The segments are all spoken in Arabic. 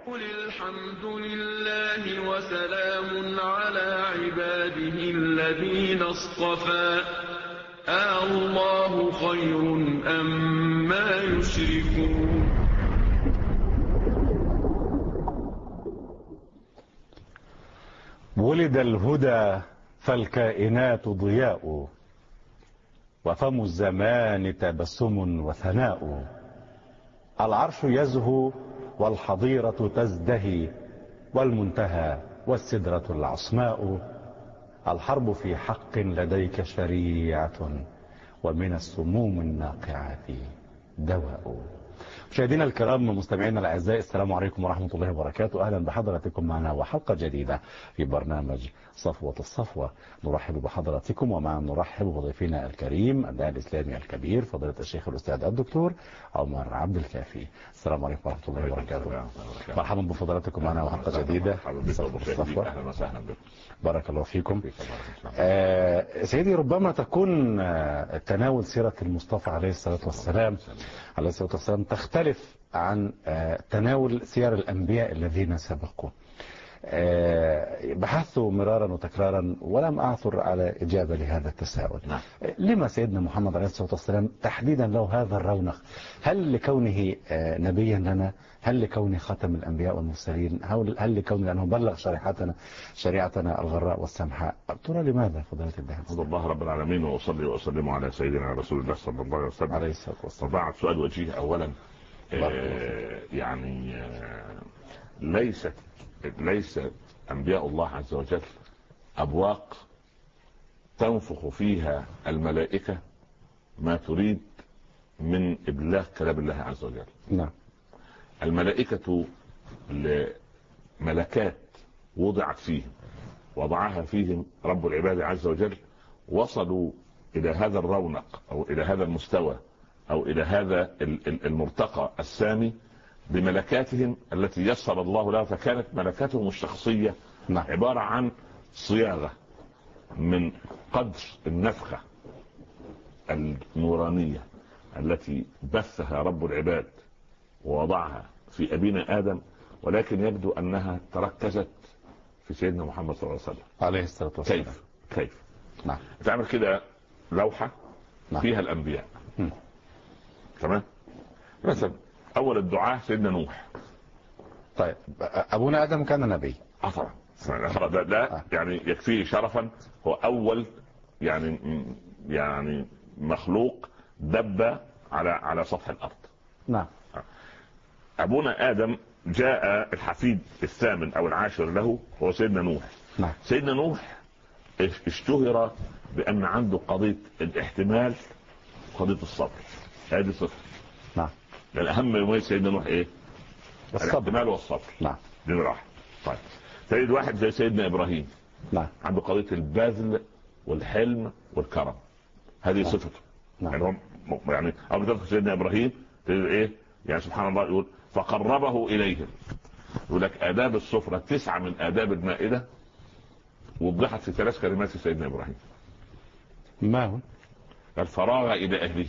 قل الحمد لله وسلام على عباده الذين اصطفى الله خير أما يشركون. ولد الهدى فالكائنات ضياء، وفم الزمان تبسم وثناء. العرش يزهو والحظيرة تزدهي، والمنتهى والسدرة العصماء. الحرب في حق لديك شريعة، ومن السموم الناقعات دواء. مشاهدينا الكرام ومستمعينا الاعزاء، السلام عليكم ورحمه الله وبركاته. اهلا بحضراتكم معنا وحلقه جديده في برنامج صفوه الصفوه. نرحب بحضراتكم ومع نرحب بضيفنا الكريم الداعي الاسلامي الكبير فضيله الشيخ الاستاذ الدكتور عمر عبد الكافي. السلام عليكم ورحمه الله وبركاته. مرحبا بفضلاتكم معنا وحلقه جديده صفوه الصفوه. اهلا وسهلا بكم. بارك الله فيكم. سيدي، ربما تكون تناول سيره المصطفى عليه الصلاه والسلام تختلف عن تناول سير الأنبياء الذين سبقوا. بحثت مرارا وتكرارا ولم أعثر على إجابة لهذا التساؤل. لما سيدنا محمد عليه الصلاة والسلام تحديدا له هذا الرونق؟ هل لكونه نبيا لنا؟ هل لكونه خاتم الأنبياء والمرسلين؟ هل لكونه أنه بلغ شريعتنا الغراء والسمحاء؟ ترى لماذا فضيلة الله؟ الحمد لله رب العالمين، وأصلي وأسلم على سيدنا رسول الله صلى الله عليه وسلم عليه الصلاة والسلام. وبعد، سؤال وجيه أولا. ليس أنبياء الله عز وجل أبواق تنفخ فيها الملائكة ما تريد من إبلاغ كلام الله عز وجل. نعم. الملائكة ملكات وضعت فيهم، وضعها فيهم رب العباد عز وجل، وصلوا إلى هذا الرونق أو إلى هذا المستوى أو إلى هذا المرتقى السامي بملكاتهم التي يسر الله لها. فكانت ملكاتهم الشخصية عبارة عن صياغة من قدر النفخة النورانية التي بثها رب العباد ووضعها في أبينا آدم، ولكن يبدو أنها تركزت في سيدنا محمد صلى الله عليه وسلم عليه الصلاة والسلام. كيف؟ نعم. تعمل كده لوحة فيها الأنبياء. تمام. مثلا أول الدعاء سيدنا نوح. طيب أبونا آدم كان نبي. طبعا. ده يعني يكفيه شرفا، هو أول يعني مخلوق دب على سطح الأرض. نعم. أبونا آدم جاء الحفيد الثامن أو العاشر له هو سيدنا نوح. نعم. سيدنا نوح اشتهر بأن عنده قضية الاحتمال وقضية الصبر. هذه صفة. نعم. لأن أهم مميز سيدنا نوح إيه؟ الاحتمال والصبر. نعم. دي راحة. طيب سيد واحد زي سيدنا إبراهيم. نعم. عنده قضية البذل والحلم والكرم. هذه صفته. نعم. يعني أول تذكر سيدنا إبراهيم إيه؟ يعني سبحان الله يقول فقربه إليهم. يقول لك آداب السفرة 9 من آداب المائدة وضحت في 3 كلمات في سيدنا إبراهيم. ما هو؟ قال فراغ إلى أهله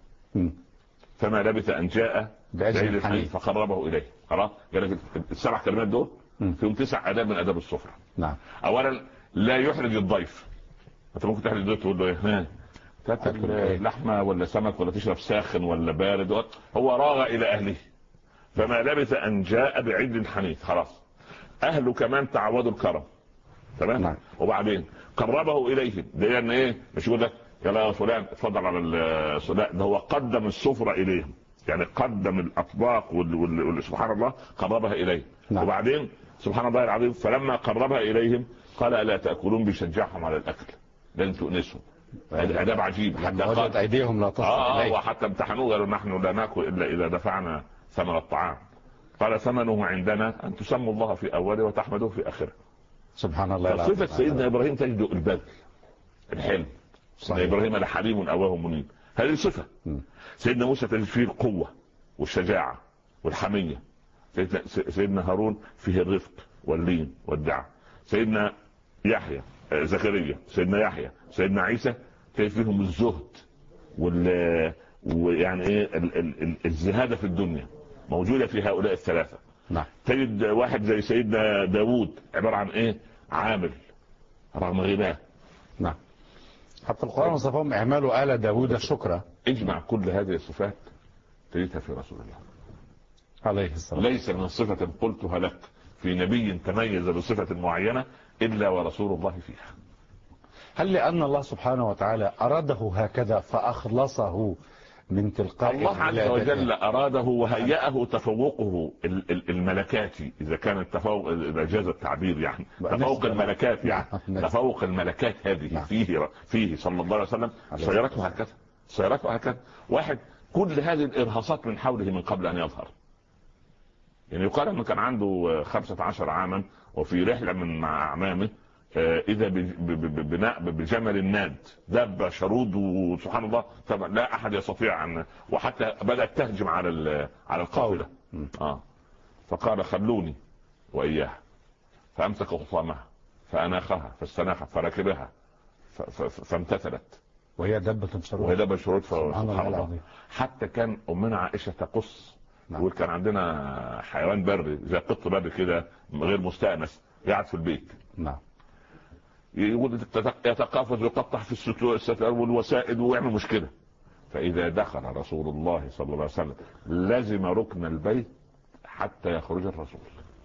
فما لبث أن جاء بعجل حنيف فقربه إليه. خلاص قال 7 كلمات دول فيهم 9 آداب من آداب السفرة. نعم. أولا لا يحرج الضيف. أنت ممكن تحرج الضيف تقول له إيه؟ تاكل لحمة ولا سمك ولا تشرب ساخن ولا بارد. هو راغ إلى أهله فما لبث أن جاء بعجل حنيف. خلاص أهله كمان تعودوا الكرم. تمام. نعم. وبعدين قربه إليهم. ده يعني إيه؟ مش يقول لك يا فلان اتفضل على الصلاة. ده هو قدم السفرة إليهم، يعني قدم الأطباق سبحان الله قربها إليه. نعم. وبعدين سبحان الله العظيم فلما قربها إليهم قال ألا تأكلون؟ بيشجعهم على الأكل لن تؤنسهم. أداب عجيب. حتى وجدت أيديهم لا تصل إليه. وحتى امتحنوه قالوا نحن لا نأكل إلا إذا دفعنا ثمن الطعام. قال ثمنه عندنا أن تسموا الله في أوله وتحمدوه في آخره. سبحان الله. صفة سيدنا إبراهيم تجد البذل الحلم. سيدنا إبراهيم لحليم أواه منيب. هذه صفة. سيدنا موسى تجد فيه القوة والشجاعة والحمية. سيدنا هارون فيه الرفق واللين والدعاء. سيدنا يحيى زكريا سيدنا يحيى سيدنا عيسى كيف فيهم الزهد ويعني ايه الزهادة في الدنيا موجودة في هؤلاء الثلاثة. نعم. تجد واحد زي سيدنا داوود عبارة عن ايه؟ عامل رغم غناه. نعم. حتى القرآن وصفهم اعملوا آل داوود شكرا. اجمع كل هذه الصفات تجدها في رسول الله عليه الصلاة. ليس من صفة قلتها لك في نبي تميز بصفة معينة إلا ورسول الله فيها. هل لأن الله سبحانه وتعالى أراده هكذا فأخلصه من تلقاء الله عز وجل أراده وهيأه تفوقه الملكاتي، إذا كان التفوق إذا جاز التعبير يعني تفوق الملكات يعني تفوق الملكات هذه فيه صلى الله عليه وسلم سيرته هكذا واحد كل هذه الإرهاصات من حوله من قبل أن يظهر. يعني يقال أنه كان عنده 15 عاما وفي رحلة مع أعمامه إذا بجمل الناد دابة شرود وسبحان الله طبعا لا أحد يستطيع أن وحتى بدأت تهجم على القافلة. فقال خلوني وإياها فأمسك خصامها فأناخها فاستناخت فركبها فامتثلت وهي دابة شرود سبحان الله. حتى كان أمنا عائشة تقص يقول كان عندنا حيوان بري زي قط بري كده غير مستأنس قاعد في البيت. نعم. يقول يتقافز ويقطع في الستار والوسائد ويعمل مشكلة. فإذا دخل رسول الله صلى الله عليه وسلم لازم ركن البيت حتى يخرج الرسول.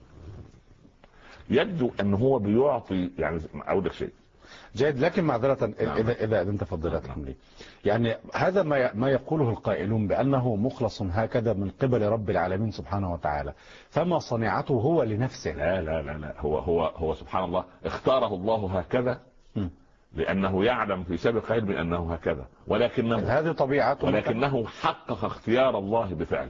يبدو أن هو بيعطي يعني أقول لك شيء جيد. لكن معذرة إذا أنت فضلت الحملي يعني هذا ما يقوله القائلون بأنه مخلص هكذا من قبل رب العالمين سبحانه وتعالى، فما صنعته هو لنفسه. لا لا لا لا هو سبحان الله اختاره الله هكذا لأنه يعلم في سابق علم أنه هكذا، ولكنه هذه طبيعته، ولكنه حقق اختيار الله بفعله.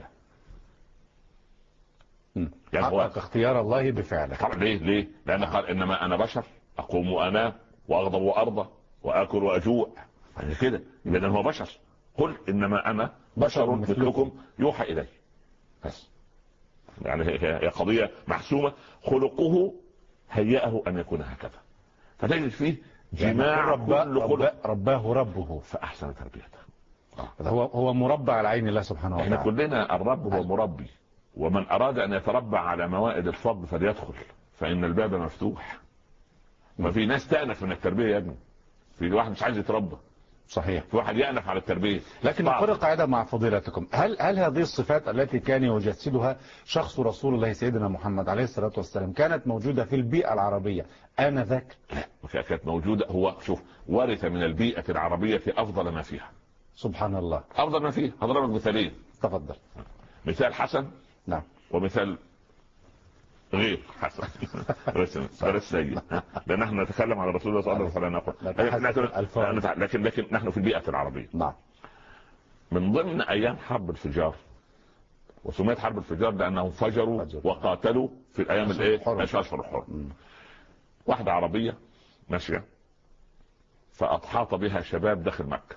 يعني حقق اختيار الله بفعله. طبعا ليه؟ لأن قال إنما أنا بشر أقوم وأنام وأغضب وأرضى وأكل وأجوع يعني كده، إذا هو بشر. قل إنما أنا بشر مثلكم يوحى إلي بس. يعني هي قضية محسومة، خلقه هيأه أن يكون هكذا. فتجد فيه جماع رباه ربه فأحسن تربيته. هو مربى على عين الله سبحانه وتعالى. احنا كلنا الرب هو مربي، ومن أراد أن يتربى على موائد الفضل فليدخل فإن الباب مفتوح. ما في ناس تأنف من التربية يا ابني، في واحد مش عايز يتربى. صحيح. في واحد يأنف على التربية. لكن نقول قاعدة مع فضيلتكم، هل هذه الصفات التي كان يجسدها شخص رسول الله سيدنا محمد عليه الصلاة والسلام كانت موجودة في البيئة العربية آنذاك؟ لا كانت موجودة. هو شوف ورث من البيئة العربية أفضل ما فيها. سبحان الله. أفضل ما فيها. هضربك مثالين. تفضل. مثال حسن. نعم. ومثال غير حسن. بس سيء. لأن نحن نتكلم على رسول الله صلى الله عليه وسلم لكن نحن في البيئة العربية. نعم. من ضمن أيام حرب الفجار، وسميت حرب الفجار لأنهم فجروا وقاتلوا في الأيام الأشهر الحرم. واحدة عربية ماشية فأحاط بها شباب داخل مكة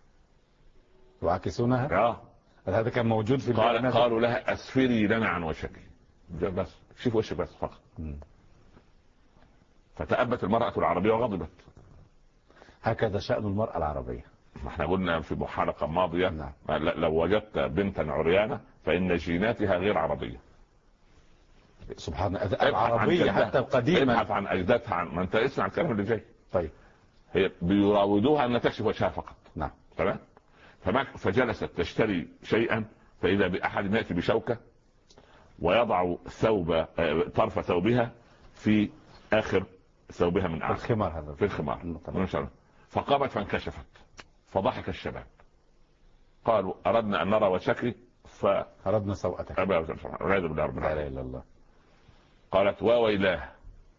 وعكسونها. هذا كان موجود في قالوا لها أسفري لنا عن وشك، بس شوف وش بس فقط. فتأبت المرأة العربية وغضبت. هكذا شأن المرأة العربية. احنا قلنا في حلقة ماضية. نعم. لو وجدت بنتا عريانة فإن جيناتها غير عربية. سبحان الله. العربية حتى القديمة. ابحث عن أجدادها ما أنت اسمع الكلام اللي جاي. طيب. هي بيراودوها أن تكشف وجهها فقط. نعم. تمام. فجلست تشتري شيئا فإذا بأحد يأتي بشوكة ويضع طرف ثوبها في آخر ثوبها من أعلى الخمار. هذا في الخمار. فقامت فانكشفت فضحك الشباب قالوا أردنا أن نرى وشكي أردنا سوءتك. والعياذ بالله رب العالمين. لا إله إلا الله. قالت وويلاه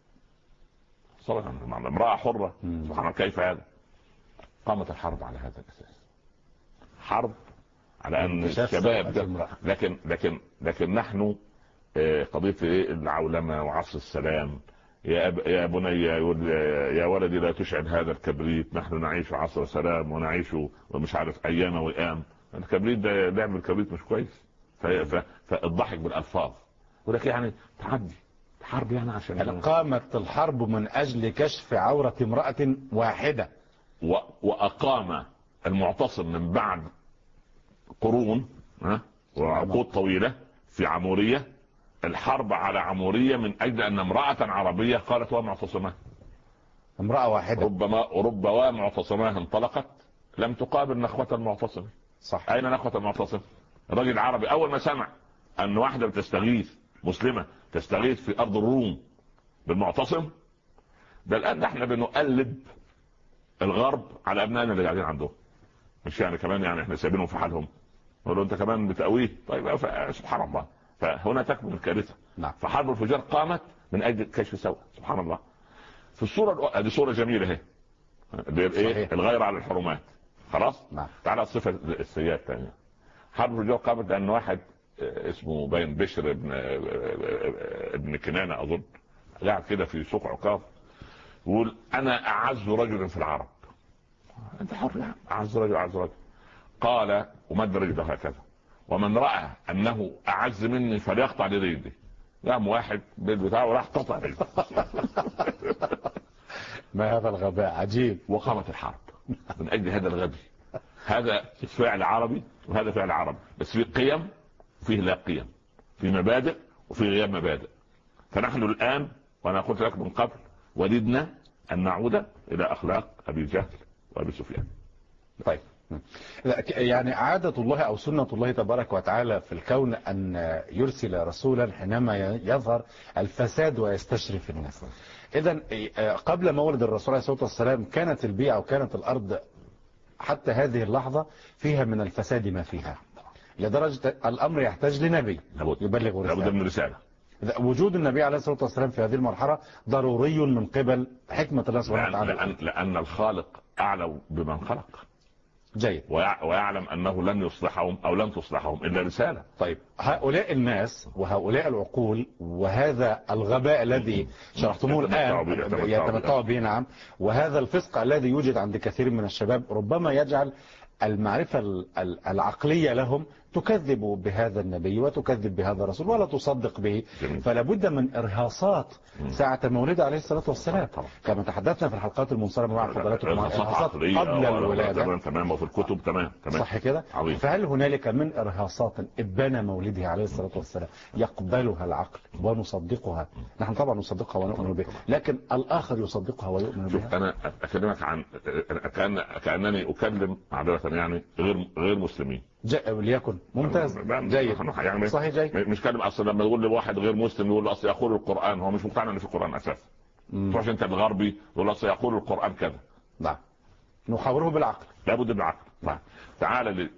صراحة امرأة حرة. سبحان كيف هذا. قامت الحرب على هذا الأساس، حرب على أن الشباب ده. لكن نحن قضية العولمة وعصر السلام. يا بني يا ولدي لا تشعل هذا الكبريت، نحن نعيش عصر سلام ونعيش ومش عارف أيام وئام. الكبريت ده لعب الكبريت مش كويس. فالضحك بالألفاظ ولكن يعني تعدي حرب يعني عشان قامت الحرب من أجل كشف عورة امرأة واحدة. وأقام المعتصم من بعد قرون وعقود طويلة في عمورية الحرب على عمورية من اجل ان امرأة عربية قالت ومعتصماه، امرأة واحدة ربما معتصماه انطلقت لم تقابل نخوة المعتصم. صح. اين نخوة المعتصم؟ الرجل العربي اول ما سمع ان واحدة بتستغيث مسلمة تستغيث في ارض الروم بالمعتصم، ده الان احنا بنقلب الغرب على ابنائنا اللي قاعدين عندهم، مش يعني كمان يعني احنا سايبينهم في حالهم، نقول له انت كمان بتقويه. طيب سبحان الله، فهنا تكمن الكارثه. نعم. فحرب الفجار قامت من اجل كشف سوء. سبحان الله. في الصوره هذه صوره جميله اهي، ايه الغير على الحرمات. خلاص. نعم. تعالى الصفه السيئه الثانيه. حرب الفجار قامت لان واحد اسمه باين بشر ابن كنانه اظن، قاعد كده في سوق عكاظ يقول انا اعز رجل في العرب. انت حر يعني، اعز رجل. قال ومد رجله هكذا، ومن راى انه اعز مني فليقطع لي رجلي. قام واحد بالبتاع وراح قطع رجله. ما هذا الغباء عجيب. وقامت الحرب من اجل هذا الغبي. هذا فعل عربي وهذا فعل عربي، بس في قيم فيه لا قيم، في مبادئ وفي غياب مبادئ. فنحن الان وانا قلت لك من قبل وددنا ان نعود الى اخلاق ابي جهل وابي سفيان. طيب يعني عادة الله أو سنة الله تبارك وتعالى في الكون أن يرسل رسولا حينما يظهر الفساد ويستشرف الناس. إذن قبل مولد الرسول عليه الصلاة والسلام كانت البيئة وكانت الأرض حتى هذه اللحظة فيها من الفساد ما فيها، لدرجة الأمر يحتاج لنبي يبلغ رسالة. وجود النبي عليه الصلاة والسلام في هذه المرحلة ضروري من قبل حكمة الله سبحانه وتعالى، لأن الخالق أعلم بمن خلق. جيد. ويعلم أنه لن يصلحهم أو لن تصلحهم إلا رسالة. طيب هؤلاء الناس وهؤلاء العقول وهذا الغباء الذي شرحتموه الآن يتمتعوا به، نعم، وهذا الفسق الذي يوجد عند كثير من الشباب ربما يجعل المعرفة العقلية لهم تكذب بهذا النبي وتكذب بهذا الرسول ولا تصدق به. فلا بد من إرهاصات ساعة مولده عليه الصلاة والسلام كما تحدثنا في الحلقات المنصرمة مع فضلاتكم عن إرهاصات قبل الولادة. تمام. وفي الكتب تمام. صح كده. فهل هنالك من إرهاصات إبان مولده عليه الصلاة والسلام يقبلها العقل ونصدقها؟ نحن طبعا نصدقها ونؤمن بها، لكن الآخر يصدقها ويؤمن بها. أنا أكلمك عن كأنني أكلم عادة يعني غير مسلمين. وليكن ممتاز جيد يعني صحيح جيد. مش كلمة اصلا لما تقول لواحد غير مسلم يقول له اصل يقول القرآن، هو مش مقتنع ان في القرآن اساسا. تروح انت الغربي يقول اصل يقول القرآن كذا. نعم نحاوره بالعقل، لابد بالعقل. نعم. تعال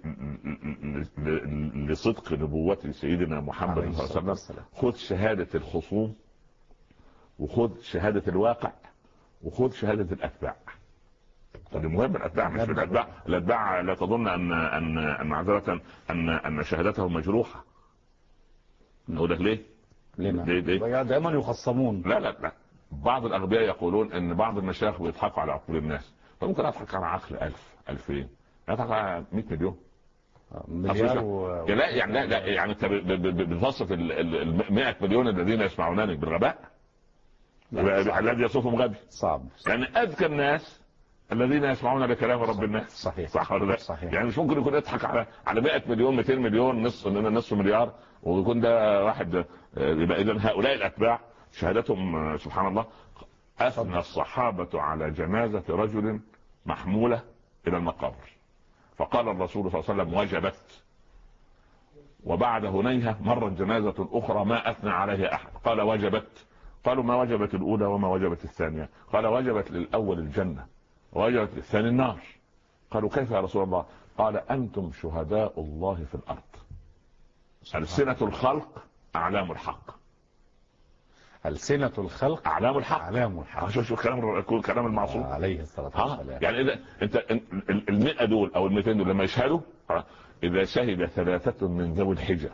لصدق نبوة سيدنا محمد صلى الله عليه وسلم. خذ شهادة الخصوم وخذ شهادة الواقع وخذ شهادة الاتباع. هذا مهم. الاتباع مش الاتباع لا تظن ان معذرة ان شهادتهم مجروحة. اقول لك ليه؟ ليه؟ دائما يخصمون. لا بعض الاغبياء يقولون ان بعض المشايخ بيضحكوا على عقول الناس. فممكن اضحك على عقل 1000 2000 اضحك على 100 مليون مليار لا يعني انت بتصف ال 100 مليون الذين يسمعونني بالغباء. الذي يصفهم غبي صعب. يعني اذكى الناس الذين يسمعون لكلام رب الناس. صحيح. صح ولا لا؟ صحيح. يعني مش ممكن يكون يضحك على 100 مليون 200 مليون نصف مليار ويكون ده واحد. يبقى اذا هؤلاء الاتباع شهادتهم سبحان الله. اثنى الصحابة على جنازة رجل محمولة الى المقابر فقال الرسول صلى الله عليه وسلم وجبت. وبعد هنيهة مرت جنازة اخرى ما اثنى عليها احد قال وجبت. قالوا ما وجبت الاولى وما وجبت الثانية؟ قال وجبت للاول الجنة ووجبت للثاني النار. قالوا كيف يا رسول الله؟ قال أنتم شهداء الله في الأرض. ألسنة الخلق أعلام الحق. ألسنة الخلق أعلام الحق. أعلام الحق. شوف كلام المعصوم عليه الصلاة والسلام. يعني إذا أنت 100 دول أو 200 دول لما يشهدوا إذا شهد 3 من ذوي الحجة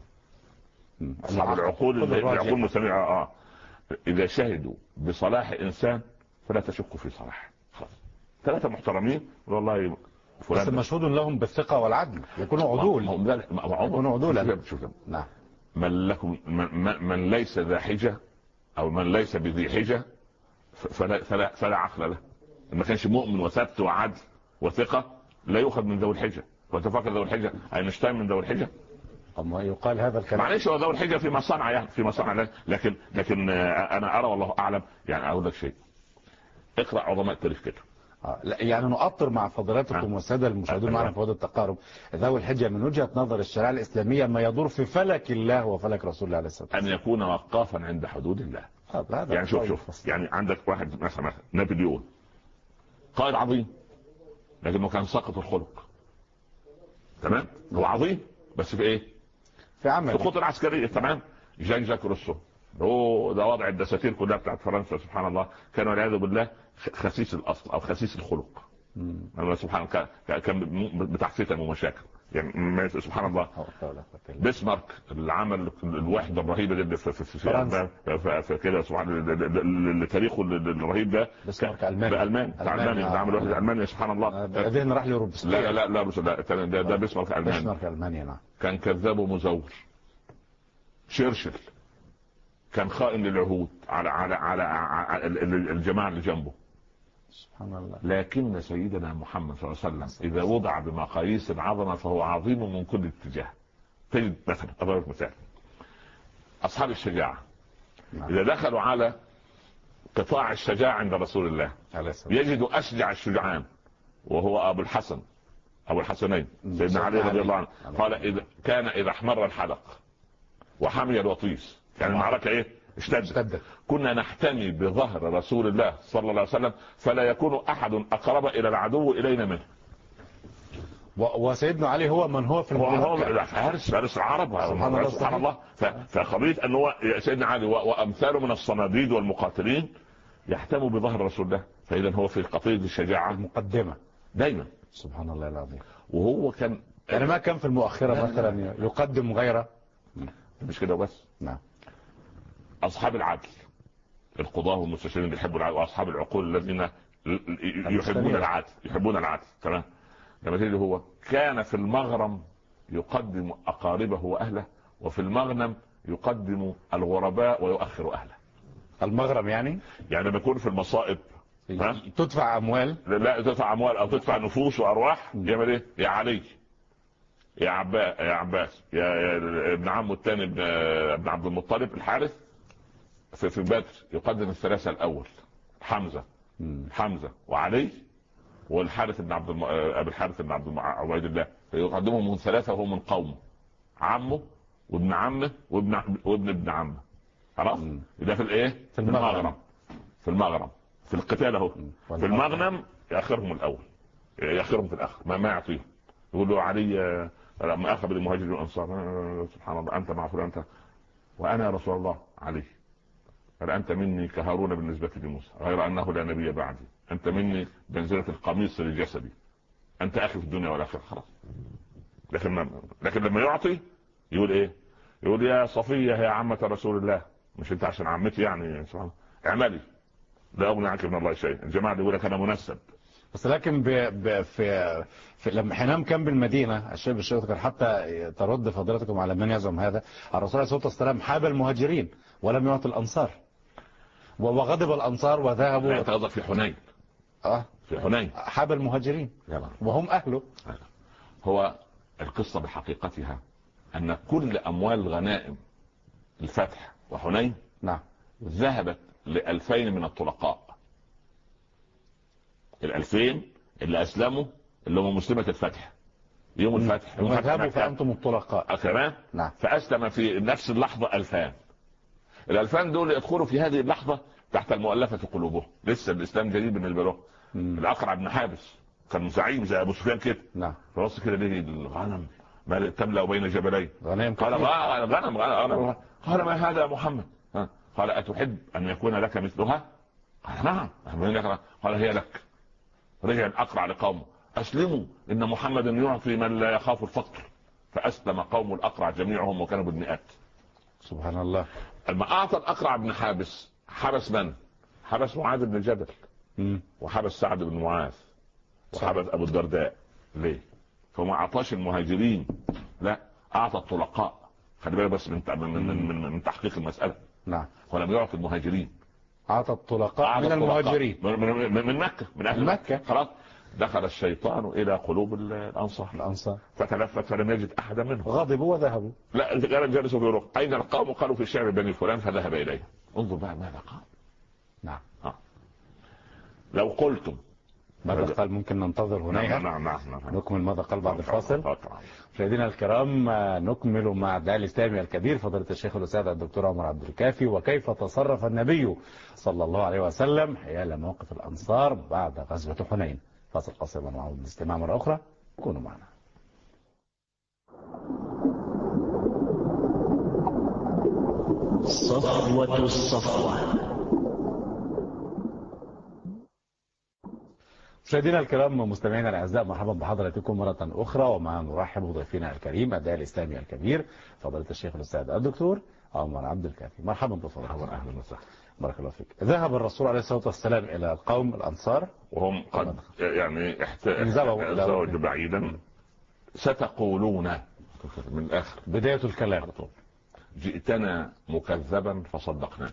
أصحاب العقول مستمعة إذا شهدوا بصلاح إنسان فلا تشك في صلاح. 3 محترمين والله بس مشهود لهم بالثقة والعدل يكونوا عدول. يكونوا عدولا. نعم. من ليس ذا حجة او من ليس بذي حجة فلا عقل له. ما كانش مؤمن وثبت وعدل وثقة لا يؤخذ من ذوي الحجة. وتفكر ذوي الحجة اينشتاين من ذوي الحجة أما يقال هذا الكلام. معلش هو ذو الحجه في مصانع، يعني في مصانع، لكن انا ارى والله اعلم. يعني اقول لك شيء، اقرا عظماء التاريخ كده. لا يعني نؤطر مع فضلاتكم والساده المشاهدين معنا في هذا التقارب. ذو الحجه من وجهه نظر الشريعه الاسلاميه ما يدور في فلك الله وفلك رسول الله عليه الصلاه والسلام، ان يكون وقافا عند حدود الله. يعني شوف يعني عندك واحد مثلا نابليون، قائد عظيم لكنه كان ساقط الخلق. تمام، هو عظيم بس في ايه؟ في عمل، في الخطوط العسكريه. تمام. جان جاك روسو، هو ده وضع الدساتير كلها بتاعت فرنسا، سبحان الله، كان والعياذ بالله خسيس الاصل او خسيس الخلق. سبحان الله، كان بتاع فتن ومشاكل، يعني سبحان الله. بسمارك اللي عمل الوحده الرهيبه دي في كده، سبحان الله، تاريخه الرهيب ده. بسمارك الماني، الماني عمل وحده المانيا، سبحان الله. ذهن راح لروبسبير. لا ده بسمارك الماني. بسمارك المانيا، نعم. كان كذاب ومزور. تشرشل كان خائن للعهود على الجماعه اللي جنبه. سبحان الله. لكن سيدنا محمد صلى الله عليه وسلم اذا وضع بمقاييس العظمه فهو عظيم من كل اتجاه. تجد مثلا، اضرب مثال، اصحاب الشجاعه اذا دخلوا على قطاع الشجاعه عند رسول الله يجدوا اشجع الشجعان وهو ابو الحسنين سيدنا علي رضي الله عنه. قال اذا احمر الحلق وحمي الوطيس، يعني المعركه ايه؟ اشتدت. كنا نحتمي بظهر رسول الله صلى الله عليه وسلم فلا يكون احد اقرب الى العدو الينا منه. وسيدنا علي هو من هو في المعركه فارس العرب، سبحان الله. فخبيث ان هو سيدنا علي وامثاله من الصناديد والمقاتلين يحتموا بظهر رسول الله، فاذا هو في قضيه الشجاعه المقدمه دايما. سبحان الله العظيم. وهو كان يعني ما كان في المؤخره مثلا يقدم غيره، مش كده بس. نعم. اصحاب العدل، القضاه والمستشارين بيحبوا العدل، واصحاب العقول الذين يحبون العدل. تمام. لما تيجي هو كان في المغرم يقدم اقاربه واهله، وفي المغنم يقدم الغرباء ويؤخر اهله. المغرم يعني لما يكون في المصائب تدفع اموال، لا تدفع اموال او تدفع نفوس وارواح، يعمل ايه؟ يا علي، يا عباس، يا ابن عمه الثاني ابن عبد المطلب الحارث في بدر يقدم الثلاثه الاول، حمزه وعلي والحارث بن ابي الحارث بن عبيد الله، فيقدمهم من ثلاثه وهو من قومه، عمه وابن عمه وابن ابن عمه. خلاص. ده في الايه؟ في المغرم في القتال اهو. في المغنم ياخرهم الاول، ياخرهم في الاخر، ما يعطيهم. يقول له علي لما اخذ المهاجرين والانصار، سبحان الله، انت مع فلان انت وانا يا رسول الله. علي قال انت مني كهارون بالنسبه لموسى، غير انه لا نبي بعدي. انت مني بمنزله القميص لجسدي، انت اخي في الدنيا والاخره. خلاص. لكن لما يعطي يقول ايه؟ يقول يا صفيه يا عمه رسول الله، مش انت عشان عمتي يعني، سبحان الله، اعملي لا اغني عنك من الله شيء. الجماعه اللي يقول لك انا منسب. بس لكن في لما حينام كان بالمدينه الشيخ كان حتى ترد فضيلتكم على من يزعم هذا، الرسول عليه الصلاه والسلام حاب المهاجرين ولم يعطي الانصار، وغضب الانصار وذهبوا. لا تغضب في حنين. في حنين حاب المهاجرين وهم اهله. هو القصه بحقيقتها ان كل اموال غنائم الفتح وحنين نعم ذهبت ل2000 من الطلقاء. ال2000 اللي اسلموا اللي هم مسلمة الفتح يوم الفتح، وذهبوا فانتم الطلقاء كمان. نعم. فاسلم في نفس اللحظة 2000. ال2000 دول يدخلوا في هذه اللحظة تحت المؤلفة قلوبهم، لسه الاسلام جديد بالنسبة لهم. الاقرع بن حابس كان زعيم زي ابو سفيان كده. نعم. فبص كده ليه الغنم ما تملأ بين جبلين، قال غنم. قال ما هذا يا محمد؟ قال أتحب أن يكون لك مثلها؟ قال نعم. قال هي لك. رجع الأقرع لقومه أسلموا إن محمد يعطي من لا يخاف الفقر. فأسلم قوم الأقرع جميعهم وكانوا بالمئات. سبحان الله. لما أعطى الأقرع بن حابس حبس من؟ حبس معاذ بن جبل، وحبس سعد بن معاذ، وحبس أبو الدرداء. ليه؟ فما أعطاش المهاجرين، لا أعطى الطلقاء. خلي بالك بس من تحقيق المسألة. نعم. ولم يعطي المهاجرين، أعطى الطلقاء من المهاجرين من مكة، من أهل مكة. خلاص. دخل الشيطان الى قلوب الانصار فتلفت فلم يجد احدا منهم، غضبوا وذهبوا. لا جلسوا في ركن، اين القوم؟ قالوا في شعر بني فلان، فذهب اليه. انظر بقى ماذا قال. نعم. لو قلتم ماذا قال؟ ممكن ننتظر هناك. نعم. نكمل ماذا قال بعد الفاصل. مشاهدينا الكرام، نكمل مع الداعية الإسلامي الكبير فضيلة الشيخ الأستاذ الدكتور عمر عبد الكافي، وكيف تصرف النبي صلى الله عليه وسلم حيال موقف الأنصار بعد غزوة حنين. فاصل قصير ونعود للاستماع مرة أخرى، كونوا معنا. صفوة الصفوة. مشاهدينا الكرام، مستمعينا الاعزاء، مرحبا بحضراتكم مره اخرى، ومع نرحب بضيفنا الكريم الداعي الاسلامي الكبير فضيله الشيخ الاستاذ الدكتور عمر عبد الكافي. مرحبا بفضيلتكم. اهلا وسهلا. بارك الله فيك. ذهب الرسول عليه الصلاه والسلام الى القوم الانصار وهم قد يعني انزلوا بعيدا. ستقولون من الاخر بدايه الكلام: جئتنا مكذبا فصدقناك،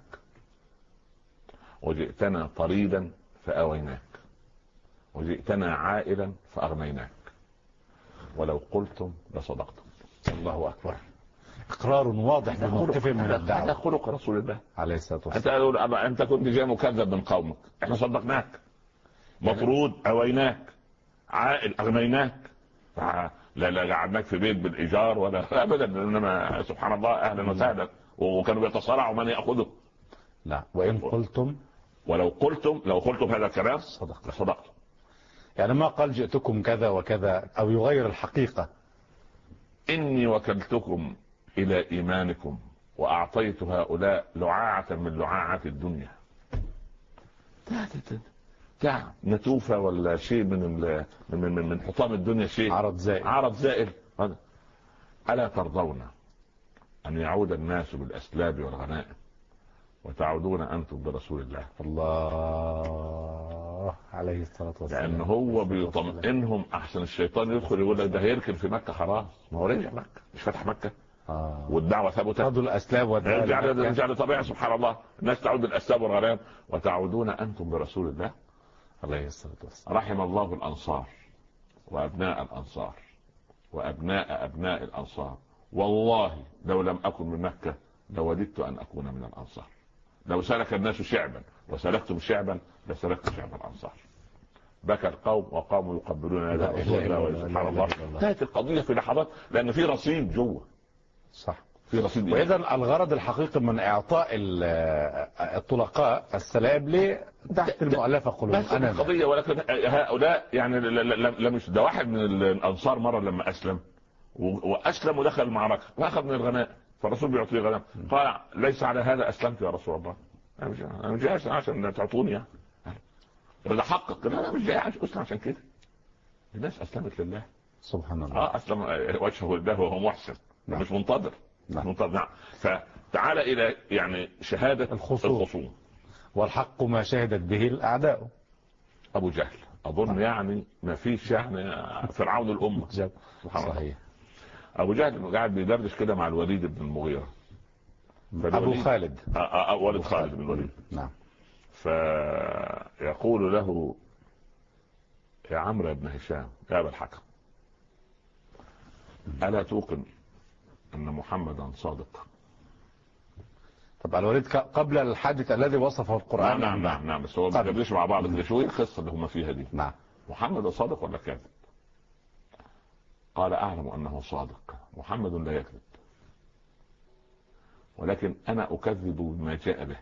وجئتنا طريدا فاويناك، وجئتنا عائلا فأغنيناك، ولو قلتم لصدقتم. الله أكبر. إقرار واضح بموقف من الدعوة. هذا خلق رسول الله عليه الصلاة والسلام. أنت كنت جاي مكذب من قومك، احنا صدقناك. مطرود أويناك، عائل أغنيناك. لا قعدناك في بيت بالإيجار ولا أبدا، إنما سبحان الله أهلا وسهلا، وكانوا بيتصارعوا من يأخذه. لا، وإن قلتم لو قلتم هذا الكلام صدقتم. يعني ما قال جئتكم كذا وكذا أو يغير الحقيقة. إني وكلتكم إلى إيمانكم وأعطيت هؤلاء لعاعة من لعاعات الدنيا. نتوفة ولا شيء من حطام الدنيا، شيء عرض زائل. ألا ترضون أن يعود الناس بالأسلاب والغنائم وتعودون أنتم برسول الله؟ الله عليه الصلاة والسلام. لأن هو بيطمئنهم. أحسن الشيطان يدخل يقول لك ده هيركن في مكة، خلاص ما هو رجع مكة، مش فتح مكة. والدعوة ثبتت. خذوا الأسلاب والغنائم. رجع طبيعي. سبحان الله، الناس تعود بالأسلاب والغنائم وتعودون أنتم برسول الله عليه الصلاة والسلام. رحم الله الأنصار وأبناء الأنصار وأبناء أبناء الأنصار. والله لو لم أكن من مكة لوددت أن أكون من الأنصار. لو سلك الناس شعبا وسلكتم شعبا لسلكت شعب الأنصار. بكى القوم وقاموا يقبلون يد رسول الله. سبحان الله، انتهت القضية في لحظات، لأن في رصيد جوه. صح، في رصيد. وإذا الغرض الحقيقي من إعطاء الطلقاء السلام تحت المؤلفة قلوبهم. أنا القضية، ولكن هؤلاء يعني لم ده واحد من الأنصار مرة لما أسلم وأسلم ودخل المعركة وأخذ من الغنائم، فالرسول بيعطيه غنائم. قال ليس على هذا أسلمت يا رسول الله، أنا مش جاي عشان تعطوني ده حقق. لا مش جاي أسلم عشان كده. الناس أسلمت لله سبحان الله. أسلم وجهه لله وهو محسن. نعم. مش منتظر. نعم. نعم. فتعال إلى يعني شهادة الخصوم. والحق ما شهدت به الأعداء. أبو جهل أظن يعني ما فيش يعني فرعون الأمة. صحيح. أبو جهل قاعد بيدردش كده مع الوليد بن المغيرة. أبو خالد. والد خالد بن الوليد. نعم. فيقول له يا عمرو بن هشام يا أبا الحكم، ألا توقن أن محمدا صادق؟ طب الوليد قبل الحادث الذي وصفه القرآن. نعم. بس هو ما بيدردش مع بعض كده. شو القصة اللي هم فيها دي؟ نعم. محمد صادق ولا كاذب؟ قال أعلم أنه صادق، محمد لا يكذب، ولكن أنا أكذب بما جاء به.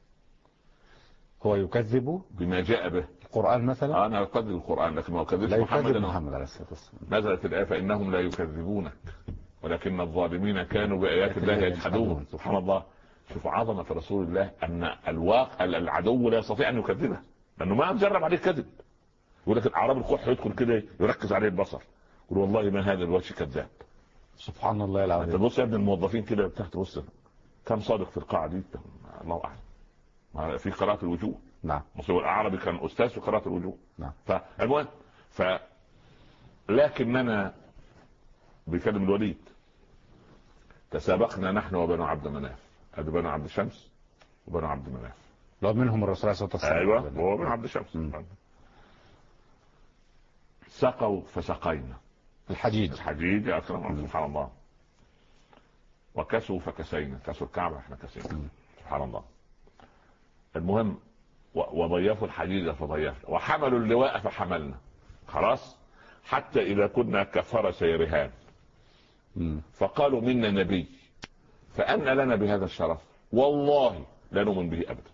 هو يكذب بما جاء به القرآن مثلا. أنا أكذب القرآن لكن ما أكذبش محمد عليه الصلاة والسلام. نزلت الآية فإنهم لا يكذبونك ولكن الظالمين كانوا بآيات الله يجحدون. سبحان الله. شوف عظمة رسول الله أن الواقع العدو لا يستطيع أن يكذبه لأنه ما جرب عليه كذب. يقول لك الأعراب القح يدخل كده يركز عليه البصر يقول والله ما هذا الوجه كذاب. سبحان الله العظيم. تبص يا ابن الموظفين كده تحت بص كم صادق في القاعة دي؟ الله أعلم. في قراءة الوجوه. نعم. مصيب الأعرابي كان أستاذ في قراءة الوجوه. نعم. فالمهم لكننا بكلم الوليد تسابقنا نحن وبنو عبد مناف. هذا بنو عبد الشمس وبنو عبد مناف. لو منهم الرسول صلى الله عليه وسلم. أيوة وهو بنو عبد الشمس. سقوا فسقينا. الحجيج يا اكرم سبحان الله. وكسوا فكسينا، كسوا الكعبة احنا كسينا سبحان الله. المهم وضيفوا الحجيج فضيفنا، وحملوا اللواء فحملنا. خلاص حتى إذا كنا كفرس رهان فقالوا منا نبي، فأن لنا بهذا الشرف والله لا نؤمن به أبدا.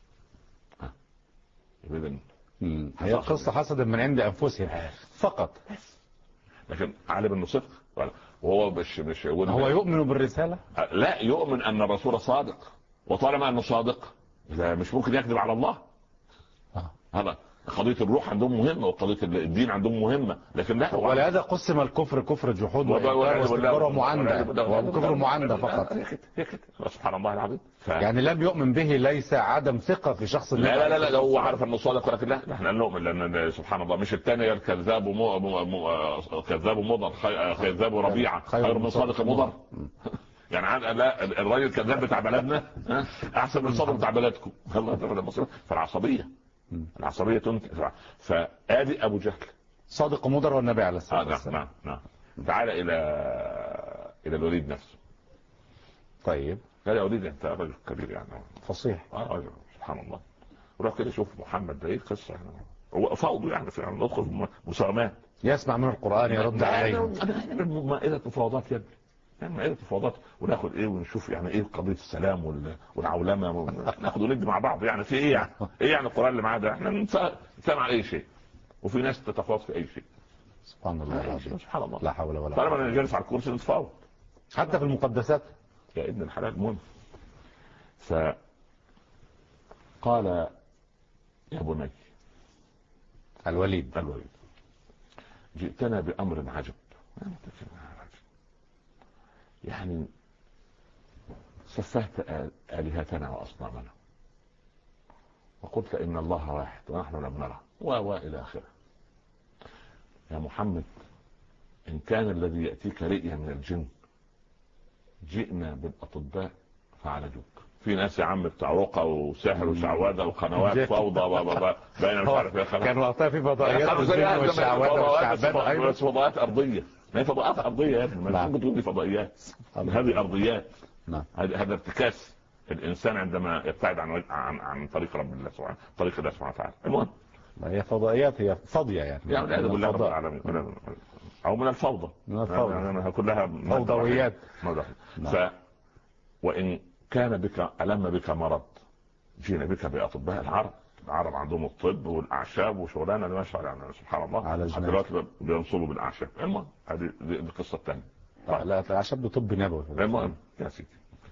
هي قصة حسد من عند أنفسهم فقط، لكن عالم انه صدق وهو مش هو يؤمن بالرسالة، لا يؤمن ان الرسول صادق، وطالما انه صادق مش ممكن يكذب على الله. هذا قضية الروح عندهم مهمة، وقضية الدين عندهم مهمة، لكن لا. ولهذا قسم الكفر كفر جحود واستكبار ومعاندة، وكفر معاندة فقط. سبحان الله العظيم. يعني لم يؤمن به ليس عدم ثقة في شخص. لا هو عارف انه صادق، ولكن لا احنا نؤمن، لان سبحان الله مش الثاني الكذاب كذاب مضر كذاب ربيعة خير من صادق مضر. يعني لا الراجل الكذاب بتاع بلدنا احسن من الصادق بتاع بلدكم. فالعصبية تنتج. فادي ابو جهل صادق مضر والنبي عليه الصلاه والسلام. نعم. تعال الى الوليد نفسه. طيب قال يا وليد انت راجل كبير يعني فصيح. سبحان الله. روح كده شوف محمد ده ايه قصه يعني. هو فوضه يعني في ندخل مساومات، يسمع من القران يرد عليه. مائده مفاوضات يا ابني، يعني مائده مفاوضات، وناخد ايه ونشوف يعني ايه قضيه السلام والعولمه، ناخد وندي مع بعض. يعني في ايه يعني ايه يعني القران اللي معاه ده؟ احنا نسمع اي شيء، وفي ناس تتفاوض في اي شيء. سبحان الله العظيم. سبحان الله. لا حول ولا قوه. طالما انا جالس على الكرسي نتفاوض حتى في المقدسات يا ابن الحلال. المهم فقال يا بني الوليد جئتنا بأمر عجب، يعني سفهت آلهتنا وأصنامنا وقلت إن الله واحد ونحن لم نره وإلى آخره. يا محمد إن كان الذي يأتيك رئيا من الجن جئنا بالأطباء فعالجوك. في ناس يا عم بتاع رقى وسحر وشعوذه وقنوات فوضى بين مش عارف ايه. كان وقتها في فضائيات والشعوذه والشعبان، بس فضائيات ارضيه، ما هي فضاءات ارضيه يا ابني، ما تقول لي فضائيات. هذه ارضيات. هذا ارتكاس الانسان عندما يبتعد عن طريق رب الله سبحانه، طريق الله سبحانه وتعالى. المهم هي فضائيات، هي فاضيه يعني من الفضاء او من الفوضى، يعني كلها فوضويات. وإن كان بك ألم بك مرض جينا بك بأطباء العرب عندهم الطب والأعشاب وشغلانة ما شاء الله يعني سبحان الله. دلوقتي بينصبوا بالأعشاب. المهم هذه القصة الثانية. لا الأعشاب ده طب نبوي. المهم يا سيدي.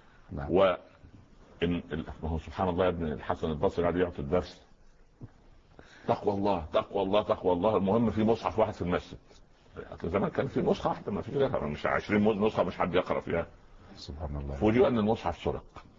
وإن هو سبحان الله يا ابن الحسن البصري قاعد يعطي الدرس تقوى الله تقوى الله تقوى الله. المهم في مصحف واحد في المسجد. زمان كان في نسخة واحدة ما فيش غيرها، مش 20 نسخة مش حد يقرأ فيها. سبحان الله. فوجئوا ان المصحف سرق.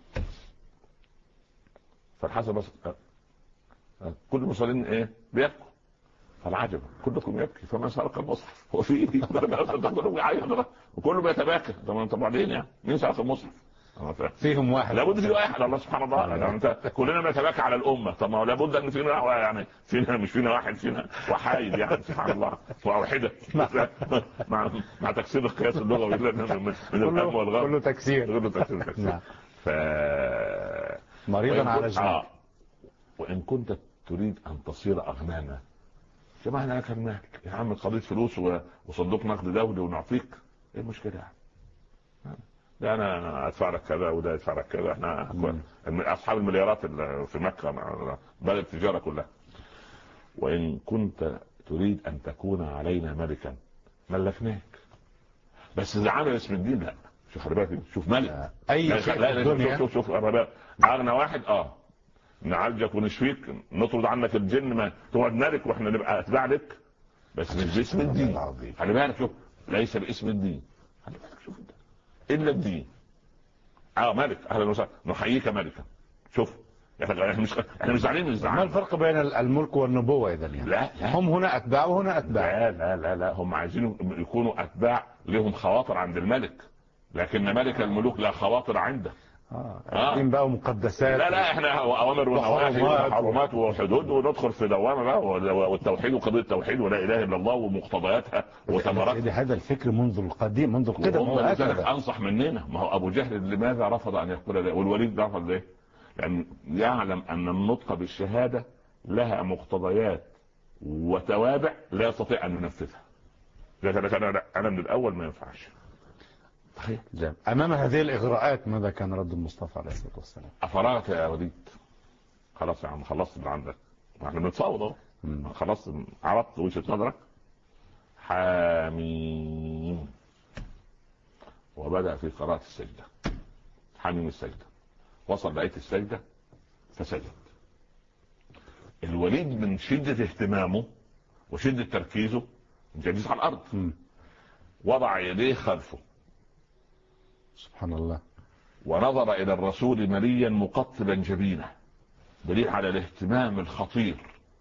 فالحسن بس كل المصلين ايه بيبكوا، فالعجب كلكم يبكي فما سرق المصحف. هو في ايه؟ كلهم يعيط وكله بيتباكى. طب بعدين يعني مين سرق المصحف؟ فيهم واحد، لابد في واحد. الله سبحان الله. يعني انت كلنا بنتباكى على الامه، طب ما لابد ان فينا يعني مش فينا واحد، فينا وحايد يعني سبحان الله واحده مع تكسير القياس اللغوي من الهم والغم كله تكسير. مريضا على جنب. وان كنت تريد ان تصير اغنانا جمعنا لك المال يا عم، قضيه فلوس وصندوق نقد دولي ونعطيك، ايه المشكله يعني؟ ده انا ادفع لك كذا وده يدفع لك كذا. احنا اصحاب المليارات في مكه بلد التجاره كلها. وان كنت تريد ان تكون علينا ملكا ملكناك، بس اذا عمل اسم الدين لا. شوف خلي بالك، شوف ملك اي شيء في الدنيا. شوف اغنى واحد نعالجك ونشفيك، نطرد عنك الجن، ما تقعد ملك واحنا نبقى اتباع لك، بس مش باسم الدين. خلي بالك شوف، ليس باسم الدين. خلي بالك شوف انت الا الدين. ملك اهلا وسهلا نحييك ملكا. شوف احنا مش زعلانين من الزعامه. ما الفرق بين الملك والنبوه اذا يعني؟ لا هم هنا اتباع وهنا اتباع. لا هم عايزين يكونوا اتباع لهم خواطر عند الملك، لكن ملك الملوك لا خواطر عنده. دين بقى ومقدسات. لا احنا اوامر ونواهي وحرمات وحدود، وندخل في دوامه بقى، والتوحيد وقضيه التوحيد ولا اله الا الله ومقتضياتها وثمراتها. هذا الفكر منذ القديم، منذ القدم. ولذلك انصح مننا. ما هو ابو جهل لماذا رفض ان يقول ذلك؟ والوليد رفض ليه؟ لان يعلم ان النطق بالشهاده لها مقتضيات وتوابع لا يستطيع ان ينفذها. لذلك انا من الاول ما ينفعش. امام هذه الاغراءات ماذا كان رد المصطفى عليه الصلاه والسلام؟ افرغت يا وليد؟ خلاص يا عم، خلصت اللي عندك، احنا بنتفاوض اهو. خلاص عرضت وجهه نظرك. حاميم. وبدأ في قراءة السجدة. حاميم السجدة. وصل لآية السجدة فسجد. الوليد من شدة اهتمامه وشدة تركيزه جالس على الأرض. وضع يديه خلفه. سبحان الله. ونظر إلى الرسول مليا مقطبا جبينه، دليل على الاهتمام الخطير.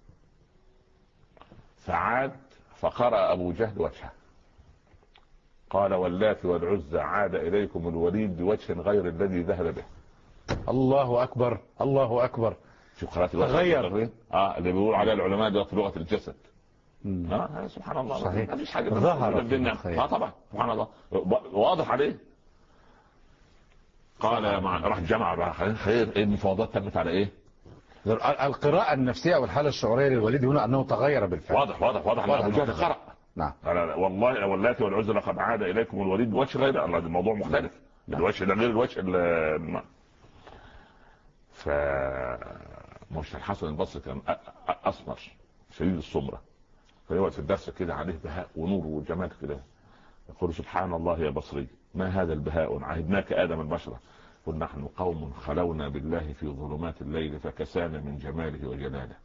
فعاد فقرأ أبو جهل وجهه. قال واللات والعزى عاد إليكم الوليد بوجه غير الذي ذهب به. الله أكبر، الله أكبر. شوف قراءة الوجه تغير. اللي بيقول عليه العلماء ده في لغة الجسد. سبحان الله. صحيح. ما فيش حاجة ظهر الدنيا. طبعا سبحان الله واضح عليه. قال راح جمع خير. ايه المفاوضات تمت على ايه؟ القراءة النفسية والحالة الشعورية للوليد هنا أنه تغير بالفعل. واضح أن أبو جهل قرأ. نعم. والله واللات والعزى لقد عاد إليكم الوليد بوجه غير الموضوع مختلف. الوجه ده غير الوجه مش الحسن البصري كان أسمر شديد السمرة، فيقعد في الدرس كده عليه بهاء ونور وجمال كده، يقول سبحان الله يا بصري ما هذا البهاء عهدناك آدم البشرة قل نحن قوم خلونا بالله في ظلمات الليل فكسانا من جماله وجلاله.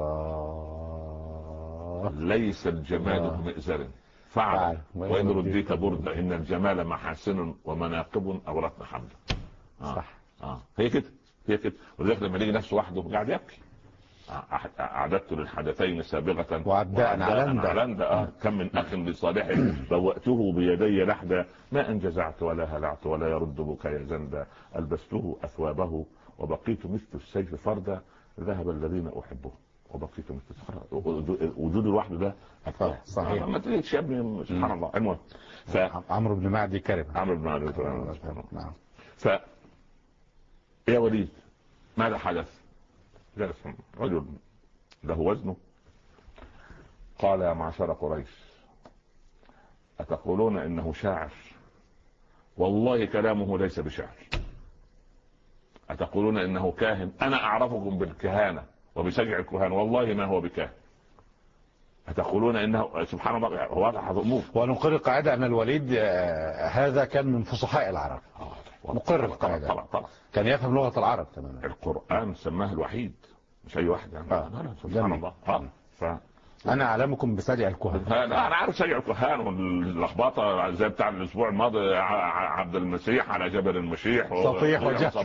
الله. ليس الجمال بمئزر فعل وإن رديت بردة إن الجمال محاسن ومناقب أورثنا حمدا. صح. هي كده. ولذلك لما يجي نفسه وحده قاعد يبكي. أعددت للحدثين سابغة وعداء علندا. كم من أخ لصالح بوأته بيدي لحدا ما أن جزعت ولا هلعت ولا يرد بكايا زندا ألبسته أثوابه وبقيت مثل السيف فردا ذهب الذين أحبه وبقيت مثل وجود الوحده ده صحيح. ما تريدش يا ابني سبحان الله. المهم عمرو بن معدي كرم. عمرو بن معدي نعم. يا وليد ماذا حدث؟ جلس رجل له وزنه قال يا معشر قريش أتقولون إنه شاعر؟ والله كلامه ليس بشعر. أتقولون إنه كاهن؟ أنا أعرفكم بالكهانة وبشجع الكهان والله ما هو بكاهن. أتقولون إنه سبحان الله هو واضح الأمور. ونقر القاعدة أن الوليد هذا كان من فصحاء العرب. نقر القاعدة طبعا. كان يفهم لغة العرب تماما. القرآن سماه الوحيد مش أي واحد يعني. سبحان الله. أنا أعلمكم بسجع الكهان. أنا عارف سجع الكهان واللخبطة زي بتاع الأسبوع الماضي عبد المسيح على جبل المشيح صفيح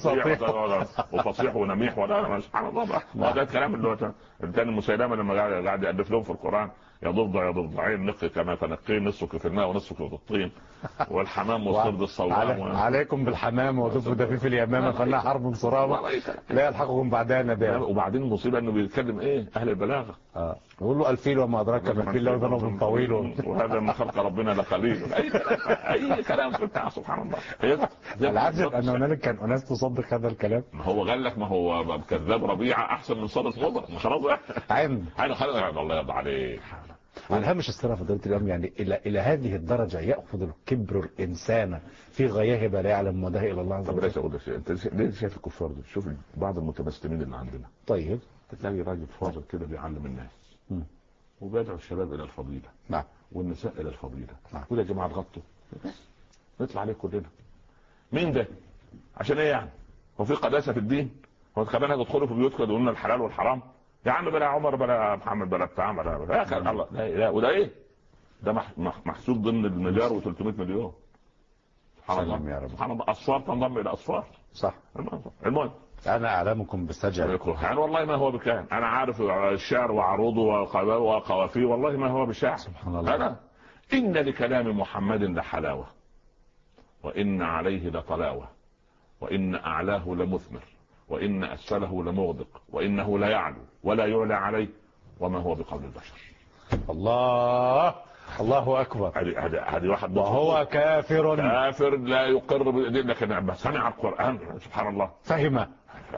وفصيح ونميح ولا سبحان الله. ده الكلام اللي كان المسيلمة لما قاعد يألف لهم في القرآن يا ضفدعين نقي كما تنقين نصفك في الماء ونصفك في الطين والحمام والصرد الصوام عليكم بالحمام وضفدع في اليمامة فإنها حرب صرامة لا يلحقكم بعدها ندامة. وبعدين المصيبة إنه بيتكلم إيه أهل البلاغة. يقول له الفيل وما أدراك ما الفيل لو ذنب طويل وهذا من خلق ربنا لقليل. أي كلام في بتاع سبحان الله. العجب أن هنالك كان أناس تصدق هذا الكلام. ما هو قال لك ما هو كذاب ربيعة أحسن من صادق مضر. ما خلاص عين خلق الله يرضى عليه. على هامش السيرة فضيلة اليوم يعني إلى هذه الدرجة يأخذ الكبر الإنسان في غياهب لا يعلم مداه إلى الله عز وجل. طب ليش أقول لك أنت ليه شايف الكفار دول؟ شوف بعض المتمسلمين اللي عندنا. طيب تلاقي راجل فاضل كده بيعلم الناس وبيدعو الشباب إلى الفضيلة. نعم. والنساء إلى الفضيلة. نعم. وده يا جماعة تغطوا نطلع عليه كلنا. مين ده؟ عشان إيه يعني؟ هو في قداسة في الدين؟ هو خلينا تدخلوا في بيوتكم تقولوا لنا الحلال والحرام؟ يا عم بلا عمر بلا محمد بلا بتاع بلا الله. لا وده ايه؟ ده محسوب ضمن المليار و300 مليون. سبحان الله. سبحان الله. اصفار تنضم الى اصفار. صح. المهم انا اعلمكم بالسجع الكهان والله ما هو بكاهن. انا عارف الشعر وعروضه وقوافيه والله ما هو بشاعر. سبحان الله. انا ان لكلام محمد لحلاوه وان عليه لطلاوه وإن أعلاه لمثمر، وإن أسفله لمغدق، وإنه لا يعلو ولا يعلى عليه، وما هو بقول البشر. الله أكبر. هذه واحد وهو كافر لا يقر لكن سمع القرآن سبحان الله فهمه.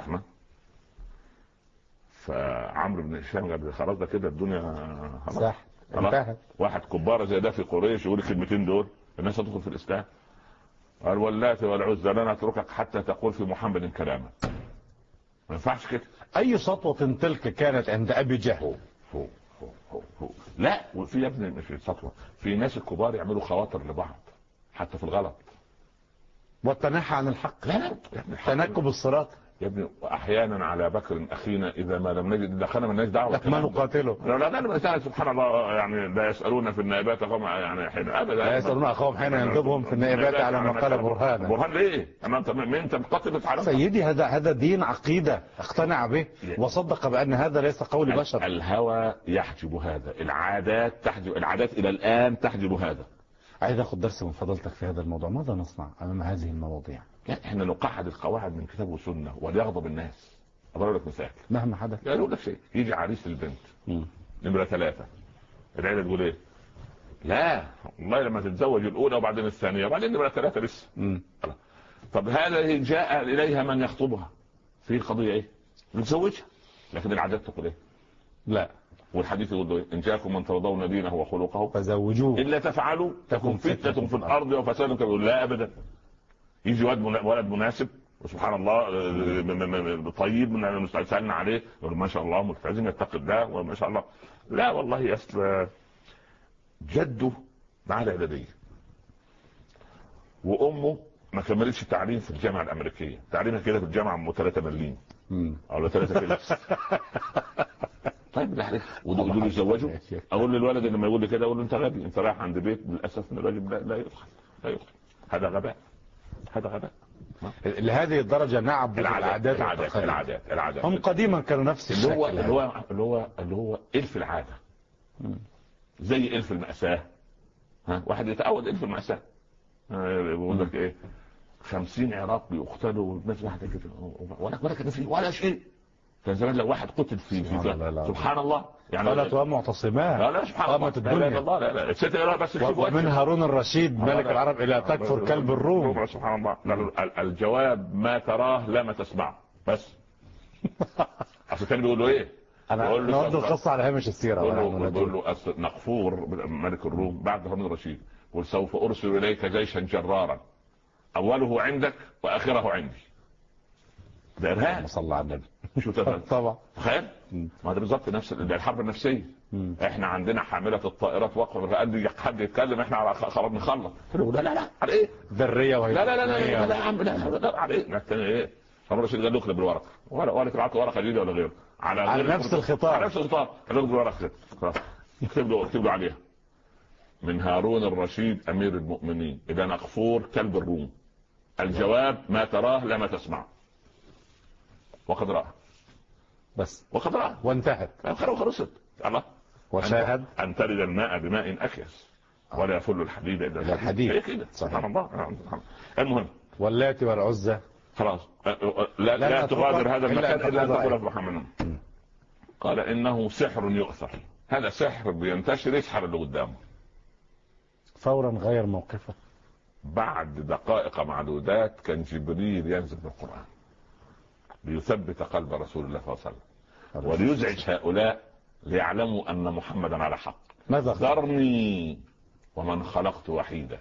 فعمرو بن هشام قال خلاص ده كده الدنيا صح انتهت. واحد كبار زي ده في قريش يقول الكلمتين دول الناس تدخل في الإسلام. قال واللات والعزى لن اتركك حتى تقول في محمد كلاما. ما ينفعش كده. اي سطوة تلك كانت عند ابي جهل. هو. لا وفي يا ابني مش سطوة، في ناس الكبار يعملوا خواطر لبعض حتى في الغلط والتنحى عن الحق. لا تنكب الصراط يا ابني. واحيانا على بكر اخينا اذا ما لم نجد دخلنا من الناس دعوه ما نقاتله. لا سبحان الله يعني لا يسالون في النائبات قوم يعني حين ابدا لا يسالون اخوهم حين يندبهم في النائبات على ما قال برهانا. برهان ليه؟ انت مقاتل على سيدي هذا دين عقيده اقتنع به وصدق بان هذا ليس قول بشر. الهوى يحجب هذا، العادات تحجب، العادات الى الان تحجب هذا. عايز اخد درس من فضلتك في هذا الموضوع. ماذا نصنع امام هذه المواضيع؟ لا احنا نقعد القواعد من كتاب وسنه وليغضب الناس. اضرب لك مثال مهما حدث. يقول لك شيء، يجي عريس البنت نمره 3 العيله تقول ايه؟ لا والله لما تتزوج الاولى وبعدين الثانيه وبعدين نمره 3 لسه. طب هذا جاء اليها من يخطبها في قضيه ايه؟ نتزوجها. لكن العادات تقول ايه؟ لا. والحديث يقول له ان جاءكم من ترضون دينه وخلقه فزوجوه الا تفعلوا تكن فتنه في الارض وفساد كبير. لا ابدا. يجي ولد مناسب وسبحان الله طيب من نستعين عليه يقول ما شاء الله ملتزم يتقي الله وما شاء الله. لا والله اصل جده معاه الاعداديه وامه ما كملتش التعليم في الجامعه الامريكيه، تعليمها كده في الجامعه 3 مليم او 3 فيلبس. طيب ده عليه ودول يزوجوا. اقول للولد لما يقول لي كده اقول له انت غبي، انت رايح عند بيت للاسف من الراجل لا يدخل. هذا غباء. لهذه الدرجة نعبد العادات. هم قديما كانوا نفس الشكل. اللي هو الف العادة زي الف المأساة. واحد يتعود الف المأساة يقول لك ايه 50 عراق بيقتلوا والناس واحدة كده ولا كده فيه ولا شيء. كان زمان لو واحد قتل في سبحان الله يعني قالت ومعتصمات. لا سبحان الله الدنيا. لا بس ومن هارون الرشيد ملك العرب الى تكفر كلب الروم. سبحان الله. الجواب ما تراه لا ما تسمعه بس. اصل كان بيقول له ايه؟ انا نود القصه على هامش السيره. بقول له نقفور ملك الروم بعد هارون الرشيد وسوف ارسل اليك جيشا جرارا اوله عندك واخره عندي. ده ارهاب. صلى على النبي. شو طبعا تخيل ما ده بالظبط نفس الحرب النفسيه. احنا عندنا حامله الطائرات وقف قال لي حد يتكلم احنا على خلاص نخلص. لا على ايه ذريه وهي لا يا عم لا على ايه ايه هارون الرشيد قال له اكتب بالورقه ولا تبعت ورقه جديده ولا غيره على نفس الخطاب. على نفس الخطاب قال له بالورقه خلاص اكتب له عليها من هارون الرشيد امير المؤمنين الى نقفور كلب الروم الجواب ما تراه لا ما تسمع. وقد رأى بس وقد رأى وانتهت وخلصت. الله وشاهد أن ترد الماء بماء أكيس ولا يفل الحديد إلا الحديد. هي كده سبحان الله. المهم واللات والعزى خلاص لا تغادر هذا المكان إلا أن تقول محمد. قال إنه سحر يؤثر. هذا سحر بينتشر يسحر اللي قدامه فورا غير موقفه. بعد دقائق معدودات كان جبريل ينزل بالقرآن ليثبت قلب رسول الله صلى الله عليه وسلم وليزعج هؤلاء ليعلموا أن محمدا على حق. ماذا ذرني ومن خلقت وحيدا.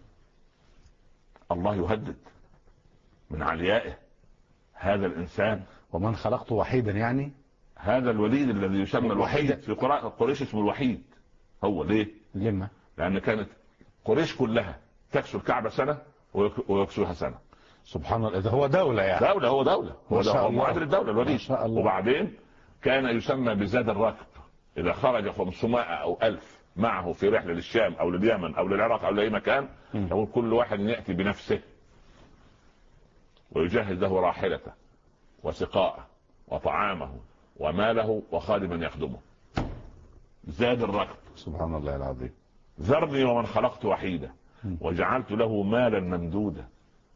الله يهدد من عليائه هذا الإنسان. ومن خلقت وحيدا يعني هذا الوليد الذي يسمى الوحيد في قريش اسمه الوحيد. هو ليه؟ لما؟ لأن كانت قريش كلها تكسو الكعبة سنة ويكسوها سنة. سبحان الله. إذا هو دولة يعني هو معادل الدولة الوليد. وبعدين كان يسمى بزاد الركب. إذا خرج 500 أو 1000 معه في رحلة للشام أو لليمن أو للعراق أو لأي مكان يقول كل واحد يأتي بنفسه ويجهز له راحلته وسقاءه وطعامه وماله وخادما يخدمه. زاد الركب. سبحان الله العظيم. ذرني ومن خلقت وحيدا وجعلت له مالا ممدودا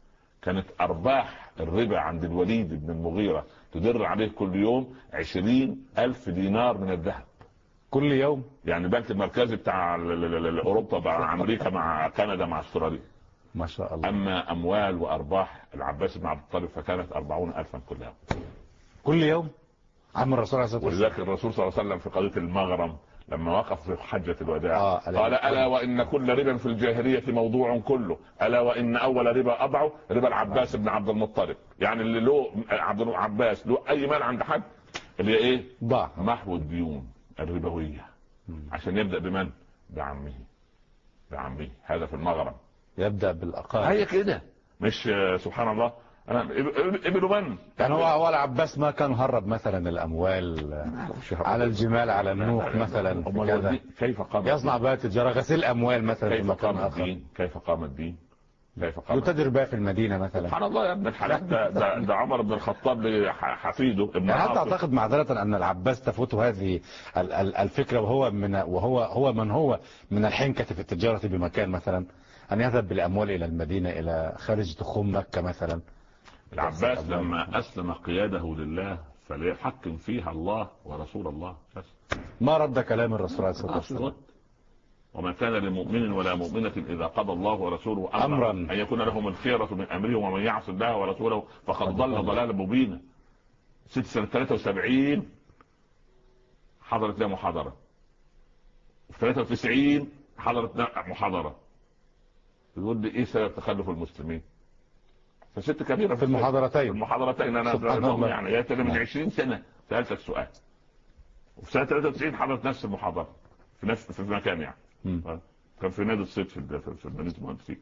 كانت ارباح الربا عند الوليد بن المغيرة تدر عليه كل يوم 20,000 دينار من الذهب كل يوم. يعني البنك المركزي بتاع اوروبا مع امريكا مع كندا مع استراليا. ما شاء الله. اما اموال وارباح العباس بن عبد الطالب فكانت 40,000 كل يوم. كل يوم عم الرسول عليه الصلاه والسلام. ولذلك الرسول صلى الله عليه وسلم في قضيه المغرم لما وقف في حجه الوداع قال الا وان كل ربا في الجاهليه موضوع كله، الا وان اول ربا اضعه ربا العباس بن عبد المطلب. يعني اللي له عبد العباس له اي مال عند حد اللي هي ايه؟ ضاع. محو الديون الربويه. عشان يبدا بمن؟ بعمه. هذا في المغرب يبدا بالاقارب. هي كده مش سبحان الله. انا ابنه من يعني هو العباس ما كان هرب مثلا الاموال على الجمال على النوق مثلا كذا. كيف قام يصنع بها تجاره غسيل اموال مثلا. كيف قام الدين؟ يتاجر بها في المدينه مثلا. سبحان الله يا ابن الحلال. ده عمر بن الخطاب لحفيده ابن يعني هل تعتقد معذره ان العباس تفوته هذه الفكره وهو من هو من الحنكه في التجاره بمكان مثلا ان يذهب بالاموال الى المدينه الى خارج تخوم مكه مثلا؟ العباس لما اسلم قياده لله فليحكم فيها الله ورسول الله بس. ما رد كلام الرسول عليه الصلاه والسلام. وما كان لمؤمن ولا مؤمنة إذا قضى الله ورسوله أمرا أن يكون لهم الخيرة من أمره ومن يعص الله ورسوله فقد ضل ضلالا مبينا. سنة 73 حضرت لها محاضرة، وفي 93 حضرت محاضرة يقول لي إيه سبب تخلف المسلمين؟ فست كبيرة في المحاضرتين أنا يعني يا من 20 سنة سألتك سؤال، وفي سنة 93 حضرت نفس المحاضرة في مكان يعني كان في نادي الصيد في مدينة المهندسين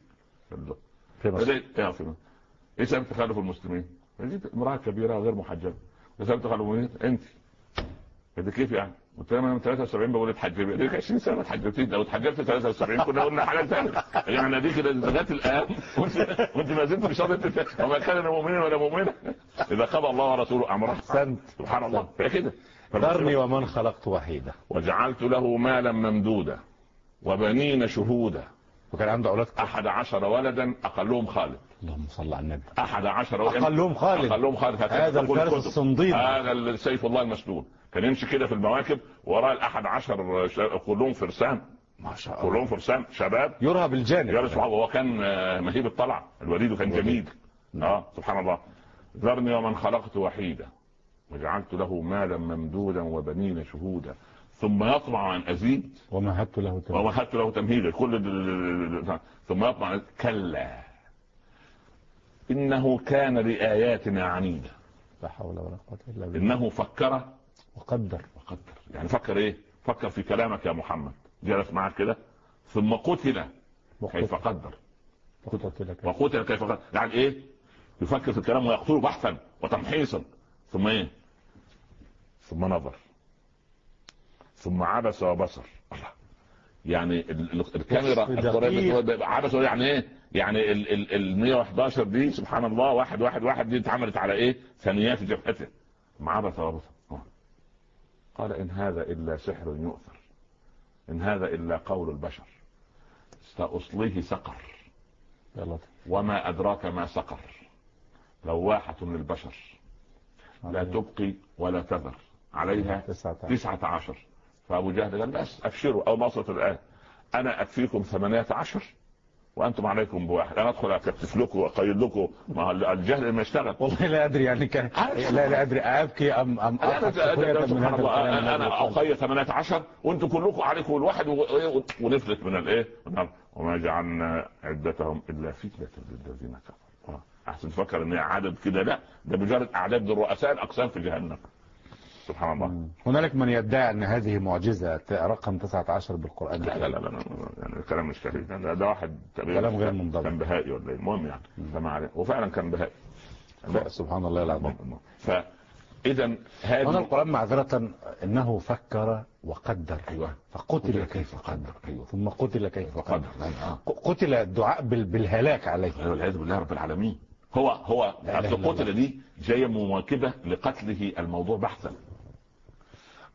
ايه سبب تخلف المسلمين؟ امرأة كبيرة غير محجبة. ايه سبب تخلف المسلمين؟ انت كيف يعني؟ قلت لها من 73 بقول اتحجبي، ليك 20 سنه ما اتحجبتيش، لو اتحجبت 73 كنا قلنا حاجه ثانيه. يعني دي كده لغايه الان وانت ما زلت في شرط وما كان مؤمن ولا مؤمنه اذا قضى الله ورسوله امره. احسنت. سبحان الله. فكده ذرني ومن خلقت وحيدا وجعلت له مالا ممدودا وبنين شهودا. وكان عنده اولاد 11 ولدا اقلهم خالد. اللهم صل على النبي. 11 ولدا اقلهم خالد. هذا الفارس الصنديد، هذا السيف الله المسلول. كان يمشي كده في المواكب وراء ال11 كلهم فرسان، ما شاء الله، كلهم فرسان شباب يرهب بالجانب. يا رسول الله. وكان مهيب الطلع الوليد وكان جميل. سبحان الله. ذرني ومن خلقت وحيدا وجعلت له مالا ممدودا وبنين شهودا ثم يطمع ان ازيد ومهدت له تمهيدا. ثم يطمع كلا انه كان لاياتنا عنيدا. لا حول ولا قوه الا بالله. انه فكر وقدر. يعني فكر ايه؟ فكر في كلامك يا محمد، جلس معك كده ثم قتل كيف قدر. وقتل كيف قدر. يعني ايه؟ يفكر في الكلام ويقتله بحثا وتمحيصا. ثم ايه؟ ثم نظر ثم عبس وبصر. الله. يعني الكاميرا عبس يعني ايه؟ يعني ال 111 دي سبحان الله واحد دي اتعملت على ايه؟ ثانيات جبهته. ثم عبس وبصر. قال إن هذا إلا سحر يؤثر، إن هذا إلا قول البشر، سأصليه سقر وما أدراك ما سقر، لواحة للبشر لا تبقي ولا تذر عليها 19. فأبو جهل قال بس أبشروا أو ما وصلت الآن أنا أكفيكم 18 وانتم عليكم بواحد. انا ادخل اكتف لكم واقيد لكم مع الجهل ما يشتغل. والله لا ادري يعني كان لا ادري ابكي ام انا اقيد 18 وانتم كلكم عليكم الواحد ونفلت من الايه. وما جعلنا عدتهم الا فتنه للذين كفروا. احسن تفكر ان عدد كده، لا ده مجرد اعداد الرؤساء الاقسام في جهنم. سبحان الله. هنالك من يدعي ان هذه معجزه رقم 19 بالقران. لا يعني الكلام مش كريم. ده واحد كلام غير منضبط. كان بهائي ولا ايه؟ المهم يعني فما عليه. وفعلا كان بهائي. سبحان الله العظيم. فاذا هذا هنا القران معذره انه فكر وقدر. ايوه. فقتل كيف قدر. ايوه. ثم قتل كيف قدر. قتل الدعاء بالهلاك عليه. ايوه والعياذ بالله رب العالمين. هو القتل دي جايه مواكبه لقتله الموضوع بحثا.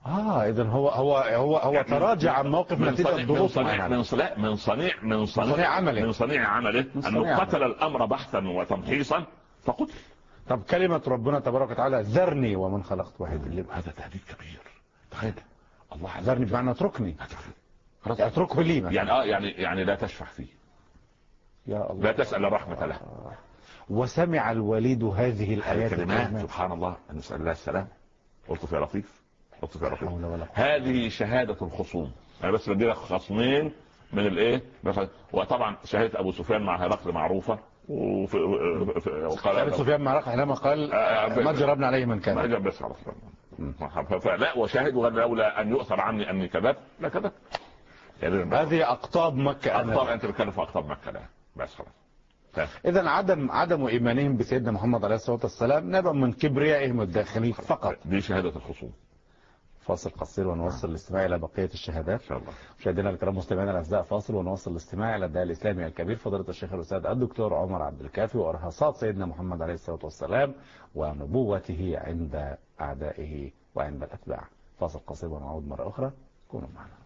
اذا هو يعني تراجع عن موقف نتيجه ضغوط من صنيع عمله انه قتل الامر بحثا وتمحيصا فقتل. طب كلمه ربنا تبارك وتعالى ذرني ومن خلقت وحيدا، هذا تهديد كبير. تخيل الله ذرني بمعنى اتركني، اتركه لي يعني لا تشفع فيه، يا الله، لا تسأل الرحمة له. وسمع الوليد هذه الآيات الكريمات سبحان الله، نسأل الله السلام. قلت يا لطيف هذه شهادة الخصوم. أنا بس بدي لك خصمين من الإيه، وطبعا شهادة أبو سفيان مع هرقل معروفة. وقال أبو سفيان مع هرقل حينما قال ما جربنا عليه من كان، ما جرب بس خلاص. فلا وشاهد لولا أن يؤثر عني أني كذبت لا كذبت. هذه أقطاب مكة. أقطاب أنت بتكلم في أقطاب مكة لا بس خلاص. إذا عدم إيمانهم بسيدنا محمد عليه الصلاة والسلام نبع من كبريائهم الداخلي فقط. دي شهادة الخصوم. فاصل قصير ونوصل الاستماع إلى بقية الشهادات إن شاء الله. مشاهدينا الكرام مستمعينا الأعزاء، فاصل ونوصل الاستماع إلى الداعية الإسلامي الكبير فضيلة الشيخ الأستاذ الدكتور عمر عبد الكافي وإرهاصات سيدنا محمد عليه الصلاة والسلام ونبوته عند أعدائه وعند الأتباع. فاصل قصير ونعود مرة أخرى، كونوا معنا.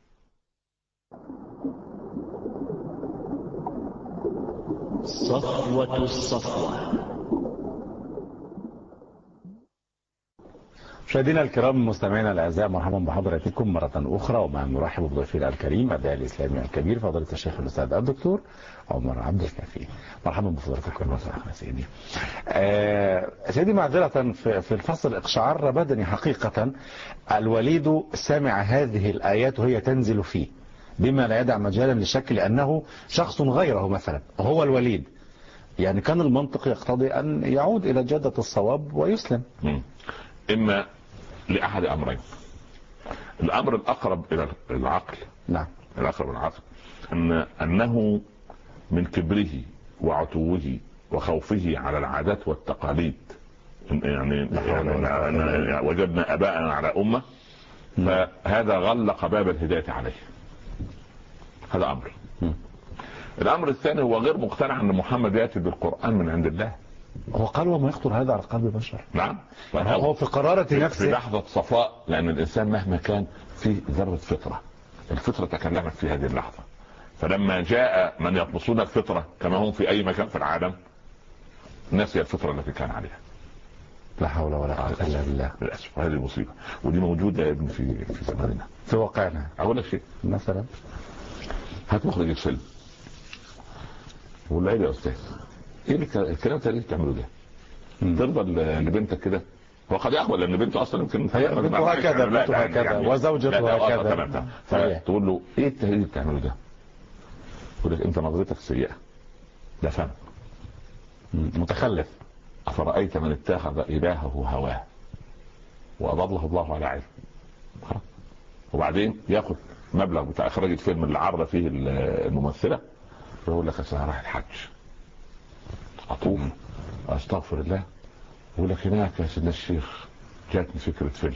صفوة الصفوة. مشاهدينا الكرام مستمعينا الاعزاء، مرحبا بحضراتكم مره اخرى، ومع نرحب بضيفنا الكريم الداعي الاسلامي الكبير فضيله الشيخ الاستاذ الدكتور عمر عبد الكافي. مرحبا بفضلاتكم سيدي. سيدي معذره في الفصل اقشعر بدني حقيقه. الوليد سمع هذه الايات وهي تنزل فيه بما لا يدع مجالا للشك لانه شخص غيره مثلا هو الوليد، يعني كان المنطق يقتضي ان يعود الى جاده الصواب ويسلم. إما لأحد أمرين. الأمر الأقرب إلى العقل، نعم، الأقرب إلى العقل أنه من كبره وعتوه وخوفه على العادات والتقاليد، يعني وجدنا أباءنا على أمة فهذا غلق باب الهداية عليه. هذا أمر. الأمر الثاني هو غير مقتنع أن محمد يأتي بالقرآن من عند الله. هو قال وما يخطر هذا على قلب بشر. نعم، هو في قرارة نفسه في لحظة صفاء، لأن الإنسان مهما كان فيه ذرة فطرة، الفطرة تكلمت في هذه اللحظة. فلما جاء من يطمسون الفطرة كما هم في أي مكان في العالم نسي الفطرة التي كان عليها. لا حول ولا قوة إلا بالله. للأسف هذه المصيبة، ودي موجودة يا ابن في زماننا، في واقعنا. أقول لك شيء مثلا، هات مخرج الفيلم ولا يا أستاذ ايه الكلام ده اللي بتعمله ده؟ ترضى لبنتك كده؟ هو قد يقبل لان بنته اصلا يمكن بنته هكذا وزوجته هكذا. فتقول له ايه التهديد اللي بتعمله ده؟ يقول لك انت نظرتك سيئه، ده فهم متخلف. افرايت من اتخذ الهه هواه واضله الله على علم. وبعدين ياخد مبلغ بتاع اخراج الفيلم اللي عرض فيه الممثله ويقول لك انا رايح الحج اطوف استغفر الله، يقول لك هناك يا سيدنا الشيخ جاتني فكره فيلم.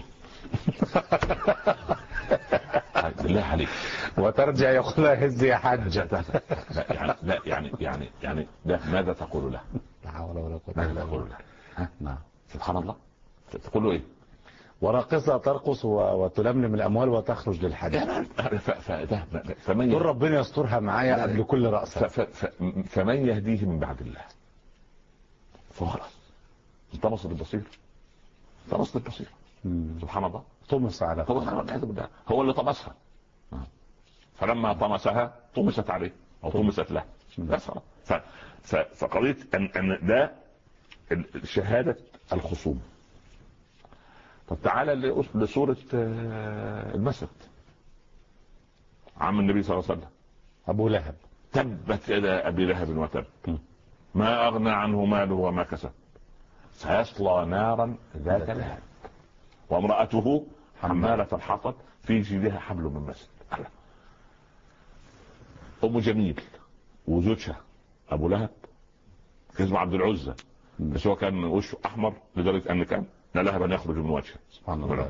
بالله عليك، وترجع يقول لها هز يا حج. لا يعني ده ماذا تقول له؟ لا حول ولا قوه الا بالله. نعم سبحان الله. تقول له ايه؟ وراقصة ترقص وتلملم الأموال وتخرج للحج. فمن قل ربنا يسترها معايا قبل كل رأسة. فمن يهديه من بعد الله؟ فخلاص انطمس بالبصير، انطمس بالبصير. سبحان الله. طمس على هو اللي طمسها، فلما طمسها طمست عليه أو طمست له. فقضية أن ده شهادة الخصوم. طب تعالى لسورة المسد. عم النبي صلى الله عليه وسلم أبو لهب، تبت يدا أبي لهب وتب ما أغنى عنه ماله وما كسب سيصلى نارا ذات لهب وامرأته حمالة الحطب في جيدها حبل من مسد. أم جميل وزوجها أبو لهب اسمه عبد العزة، بس هو كان وشه أحمر لدرجة أن كان لهبا يخرج من وجهه. سبحان الله.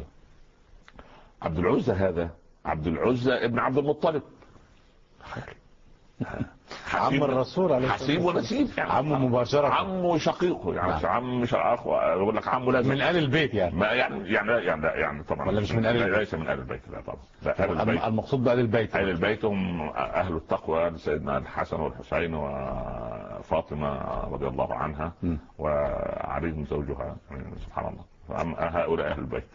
عبد العزة هذا عبد العزة ابن عبد المطلب. عم الرسول عليه حسيب ونسيب يعني عمه مباشرة، عمه شقيقه يعني عم مش اخ، يقول لك عمه لازم من آل البيت يعني. ما يعني طبعا ولا مش من آل البيت؟ ليس من آل البيت، لا طبعا. لا آل البيت، المقصود بآل البيت، آل البيت هم اهل التقوى، سيدنا الحسن والحسين وفاطمة رضي الله عنها وعلي بن زوجها، سبحان الله. هؤلاء اهل البيت.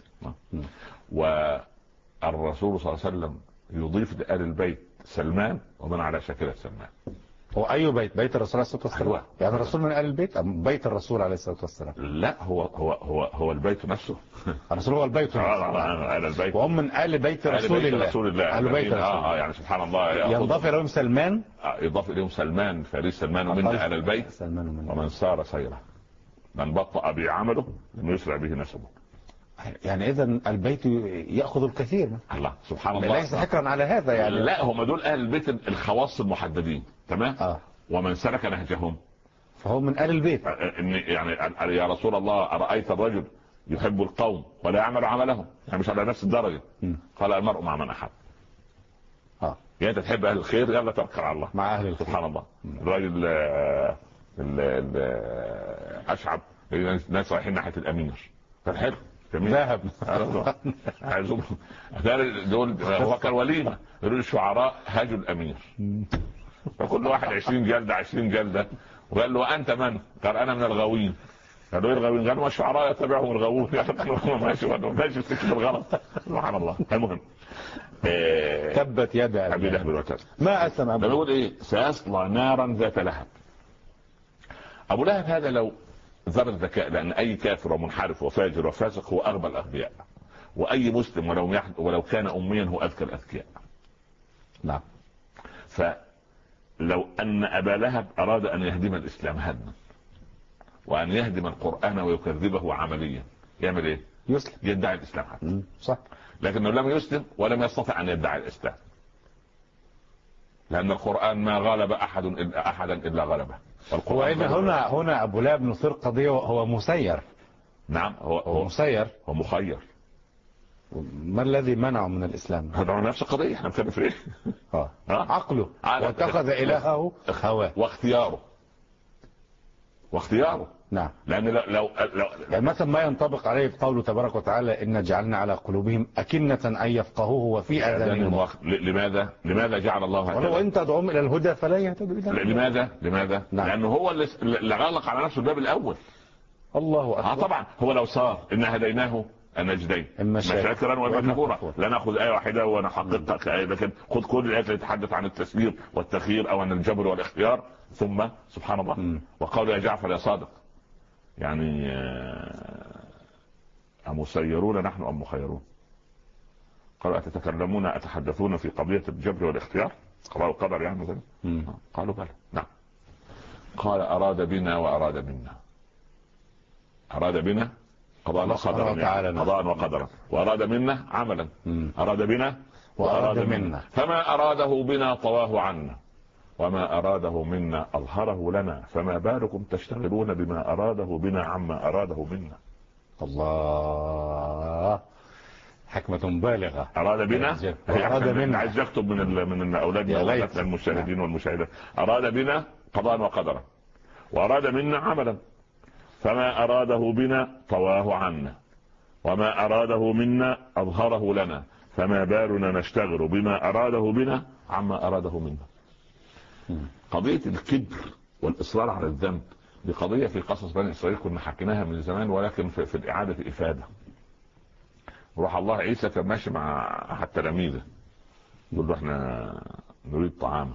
والرسول صلى الله عليه وسلم يضيف لآل البيت سلمان ومن على شاكلة سلمان. هو أي بيت؟ بيت الرسول عليه الصلاة والسلام. أيوة. يعني الرسول من آل البيت أم بيت الرسول عليه الصلاة والسلام؟ لا هو البيت نفسه. الرسول هو البيت نفسه. آل البيت وهم من آل بيت رسول الله. رسول الله. آل بيت رسول يعني سبحان الله. ينضاف إليهم سلمان. يضاف إليهم سلمان، فريد سلمان ومنا آل البيت سلمان ومن سار سيره من بطأ به عمله لم يسرع به نسبه. يعني إذا البيت يأخذ الكثير. الله سبحان الله. ليس حكرا على هذا يعني. لا هم دول أهل البيت الخواص المحددين، تمام. ومن سلك نهجهم فهو من آل البيت. يعني يا رسول الله أرأيت الرجل يحب القوم ولا يعمل عملهم، يعني مش على نفس الدرجة. قال المرء مع من أحب. يعني أنت تحب أهل الخير يلا توكل على الله مع أهل الخير. سبحان الله. الراجل أشعب الناس رايحين ناحية الأمير، فالحلو ذهب دول هو كان وليمة، يقولوا الشعراء هاجوا الأمير، فكل واحد 20 جلدة 20 جلدة، وقال له أنت من؟ قال أنا من الغاوين. قالوا ايه الغاوين؟ قالوا الشعراء يتبعهم الغاوون. ماشي في سكة الغلط. سبحان الله. المهم تبت يد أبي لهب وتب ما أسمع. بيقول إيه؟ سيصلى نارا ذات لهب. أبو لهب هذا لو ذر الذكاء، لأن أي كافر ومنحرف وفاجر وفاسق هو أغبى الأغبياء، وأي مسلم ولو كان أميا هو أذكى الأذكياء. نعم. فلو أن أبا لهب أراد أن يهدم الإسلام هدما، وأن يهدم القرآن ويكذبه عمليا، يعمل إيه؟ يسلم، يدعي الإسلام حتى. صح. لكنه لم يسلم ولم يستطع أن يدعي الإسلام، لأن القرآن ما غلب أحدا إلا غلبه. وإن هنا أبو لهب نصير قضية، هو مسير. نعم هو مسير، هو مخير. ما الذي منعه من الإسلام؟ هذا نفس القضية، احنا بنتكلم في ايه؟ عقله واتخذ إلهه هواه واختياره. نعم. لأن لو يعني مثلا ما ينطبق عليه قوله تبارك وتعالى إن جعلنا على قلوبهم أكنة أن يفقهوه وفي آذانهم. لماذا جعل الله هكذا؟ ولو أنت تدعوهم إلى الهدى فلا يهتدوا إلى الهدى. لماذا؟ نعم. لأنه هو اللي غلق على نفسه الباب الأول. الله أكبر. طبعا هو لو صار إن هديناه النجدين إما شاكرا وإما كفورا، لا نأخذ آية واحدة ونحقق آية، لكن خذ كل الآيات اللي تتحدث عن التسليم والتخيير أو عن الجبر والاختيار، ثم سبحان الله وقال يا جعفر يا صادق، يعني أمسيرون نحن أم مخيرون؟ قالوا أتحدثون في قضية الجبر والاختيار، قضاء القدر يعني مثلا؟ قالوا بلى. نعم. قال أراد بنا وأراد منا. أراد بنا قضاء وقدرا، وأراد منا عملا. أراد بنا وأراد منا، فما أراده بنا طواه عنا، وما أراده منا أظهره لنا، فما بالكم تشتغلون بما أراده بنا عما أراده منا. الله، حكمة بالغة. أراد بنا عايز يكتب من أولادنا المشاهدين والمشاهدات. أراد بنا قضاء وقدرا، وأراد منا عملا، فما أراده بنا طواه عنا، وما أراده منا أظهره لنا، فما بالنا نشتغل بما أراده بنا عما أراده منا. قضية الكبر والإصرار على الذنب دي قضية في قصص بني إسرائيل كنا حكيناها من زمان، ولكن في الإعادة إفادة. روح الله عيسى كان ماشي مع أحد تلاميذه، يقول له احنا نريد طعاما،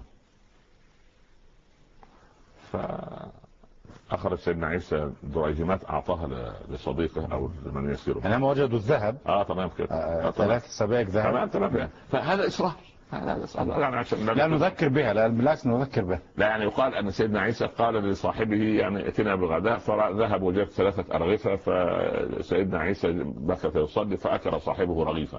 فأخرج سيدنا عيسى دريهمات أعطاها لصديقه أو لمن يسيره. يعني ما وجدوا الذهب. تمام كده. 3 سبائك ذهب. تمام. فهذا إصرار. لا نذكر بها، لا بالعكس نذكر بها. لا يعني يقال أن سيدنا عيسى قال لصاحبه يعني اتنا بغداء، فذهب وجاب 3 أرغفة، فسيدنا عيسى بكت يصلي فأكل صاحبه رغيفا.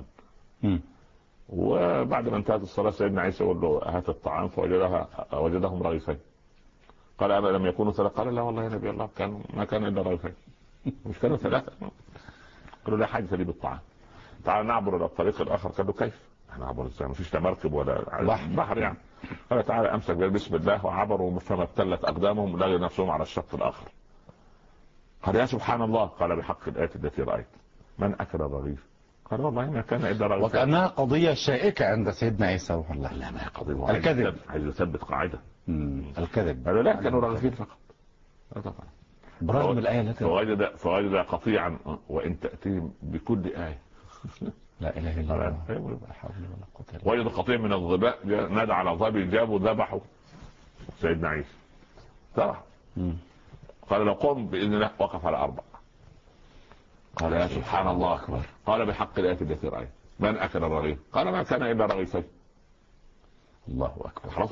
وبعد ما انتهت الصلاة سيدنا عيسى يقول له هات الطعام، فوجدهم رغيفين. قال أما لم يكونوا 3؟ قال لا والله يا نبي الله ما كان إلا رغيفين، مش كانوا 3. قالوا لا حاجة لي بالطعام، تعال نعبر إلى الطريق الآخر. قال له كيف؟ احنا عبر ازاي؟ مفيش لا مركب ولا بحر يعني. قال تعالى امسك بسم الله، وعبروا فما ابتلت اقدامهم لقوا نفسهم على الشق الاخر. قال يا سبحان الله، قال بحق الايه التي رايت من اكل الرغيف؟ قال والله ما كان الا رغيف. وكانها قضيه شائكه عند سيدنا عيسى روح الله. لا ما هي قضيه، الكذب، عايز يثبت قاعده الكذب. قالوا لا كانوا راغفين فقط. طبعا برغم الايه التي فوجد قطيعا وان تاتيهم بكل ايه. لا اله الا الله. وجد قطيع من الظباء نادى على ظبي، جابوا ذبحوا سيدنا عيسى. صح. قال لو قم باذن الله، وقف على 4. قال يا سبحان الله اكبر. قال بحق الايه التي رايت من اكل الرغيف؟ قال ما كان الا رغيفين. الله اكبر. خلاص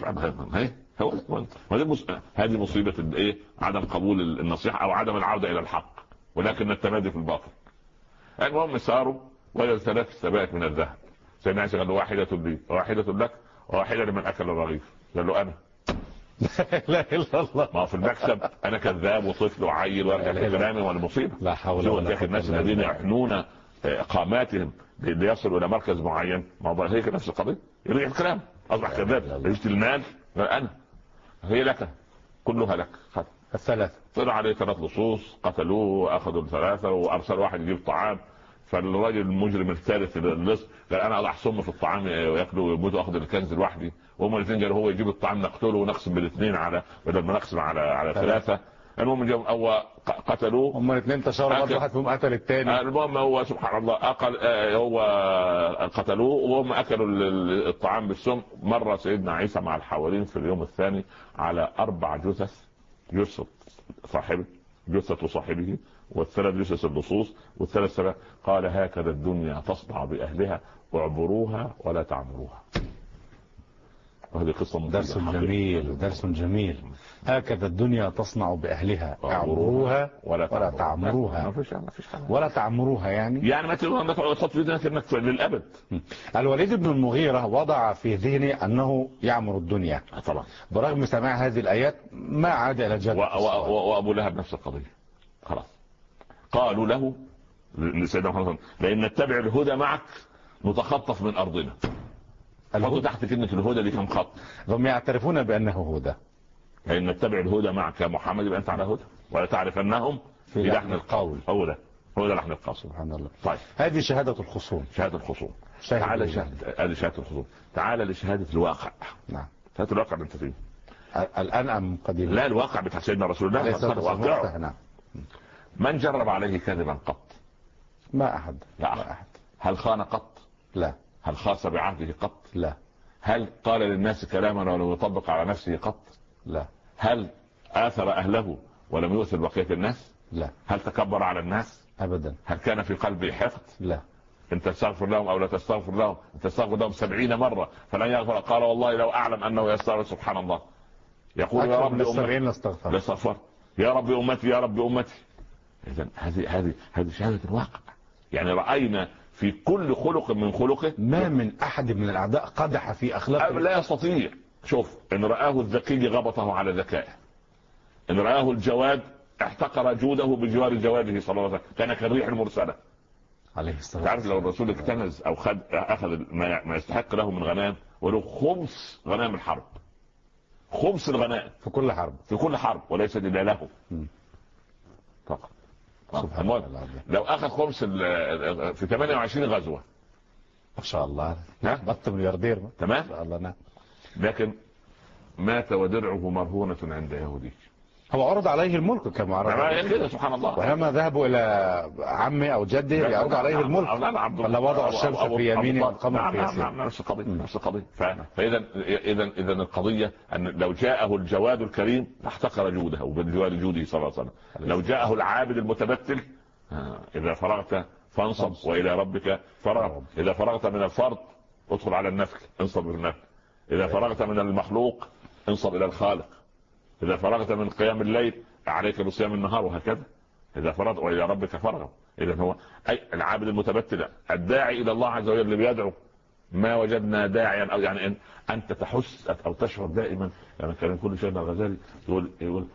هذه مصيبه الايه؟ عدم قبول النصيحه او عدم العوده الى الحق، ولكن التمادي في الباطل. المهم ساروا وجدوا 3 سبائك من الذهب. سيدنا عيسى قال له واحده لي وواحده لك وواحده لمن اكل الرغيف. قال له انا. لا الا الله. ما في المكسب انا كذاب وطفل وعيل وارجع في كلامي والمصيبه. لا حول ولا قوه. الناس الذين يحنون قاماتهم ليصلوا الى مركز معين، ما هو هيك نفس القضيه، يرجع في كلام اصبح كذاب. يشتري المال انا هي لك كلها لك. الثلاث طلع عليه 3 لصوص قتلوه واخذوا 3 وارسل واحد يجيب طعام. فالراجل المجرم الثالث اللص قال انا اضع سم في الطعام وياكلوا ويموتوا واخذ الكنز لوحدي. وهم الاثنين قالوا هو يجيب الطعام نقتله ونقسم بالاثنين على بدل ما نقسم على 3. المهم جاءوا او قتلوه. هم الاثنين تشاركوا، واحد فيهم قتل الثاني. المهم هو سبحان الله هو قتلوه وهم اكلوا الطعام بالسم. مر سيدنا عيسى مع الحواريين في اليوم الثاني على 4 جثث، جثة صاحبه، جثة صاحبه، وال3 جثث اللصوص، وال3 سبع. قال هكذا الدنيا تصنع باهلها، اعبروها ولا تعمروها. وهذه قصة درس جميل، درس جميل. هكذا الدنيا تصنع بأهلها، اعبروها ولا تعمروها. ولا تعمروها يعني ما تحط في ذهنك انك للابد. الوليد بن المغيرة وضع في ذهني انه يعمر الدنيا طبعا، برغم سماع هذه الايات ما عاد الى جد. وابو لهب نفس القضية. خلاص قالوا له لسيدنا محمد لان نتبع الهدى معك نتخطف من ارضنا. حطوا تحت كلمة الهدى دي كم خط. هم يعترفون بأنه هدى. فإن نتبع الهدى معك يا محمد يبقى أنت على هدى، ولا تعرف أنهم في لحن القول. هو ده لحن القول. سبحان الله. طيب هذه شهادة الخصوم. شهادة الخصوم. تعال هذه شهادة الخصوم. تعال لشهادة الواقع. نعم. شهادة الواقع اللي أنت فيه. الآن أم قديم؟ لا الواقع بتاع سيدنا رسول الله. واقعه. نعم. من جرب عليه كذبا قط؟ ما أحد. لا أحد. هل خان قط؟ لا. هل خاص بعهده قط؟ لا. هل قال للناس كلاما ولم يطبق على نفسه قط؟ لا. هل آثر أهله ولم يؤثر بقية الناس؟ لا. هل تكبر على الناس؟ أبدا. هل كان في قلبه حقد؟ لا. إن تستغفر لهم أو لا تستغفر لهم، إن تستغفر لهم 70 مرة فلن يغفر. قال والله لو أعلم أنه يستغفر. سبحان الله. يقول يا رب أمتي يا رب أمتي يا رب أمتي. إذن هذه شهادة الواقع. يعني رأينا في كل خلق من خلقه ما من أحد من الأعداء قدح في أخلاقه. لا يستطيع. شوف إن رآه الذكي غبطه على ذكائه، إن رآه الجواد احتقر جوده بجوار جواده صلى الله عليه وسلم، كان كالريح المرسلة عليه الصلاة والسلام. تعرف لو الرسول اكتنز أو أخذ ما يستحق له من غنائم ولو 5 غنائم الحرب، 5 الغنائم في كل حرب وليس إلا له فقط. سبحان الله. لو أخذ 5 في 28 غزوة ما شاء الله بط ملياردير. تمام. ما شاء الله. نعم. لكن مات ودرعه مرهونة عند يهودي. هو عرض عليه الملك كما عرض كده. سبحان الله. ولما ذهبوا الى عمه او جده يعرض عليه الملك فلا وضع الشمس في يمينه والقمر في يساره. نفس القضيه. فاذا القضيه ان لو جاءه الجواد الكريم احتقر جوده وبجوار جوده صلى الله عليه وسلم. لو جاءه العابد المتبتل اذا فرغت فانصب والى ربك فرغ. اذا فرغت من الفرض ادخل على النفل انصب بالنفل. اذا فرغت من المخلوق انصب الى الخالق. إذا فرغت من قيام الليل عليك بصيام النهار، وهكذا. إذا فرغت وإلى ربك فرغ. إذا هو أي العابد المتبتل الداعي إلى الله عز وجل اللي بيدعو. ما وجدنا داعيا أو يعني إن أنت تحس أو تشعر دائما. يعني كان كل شيء الغزالي يقول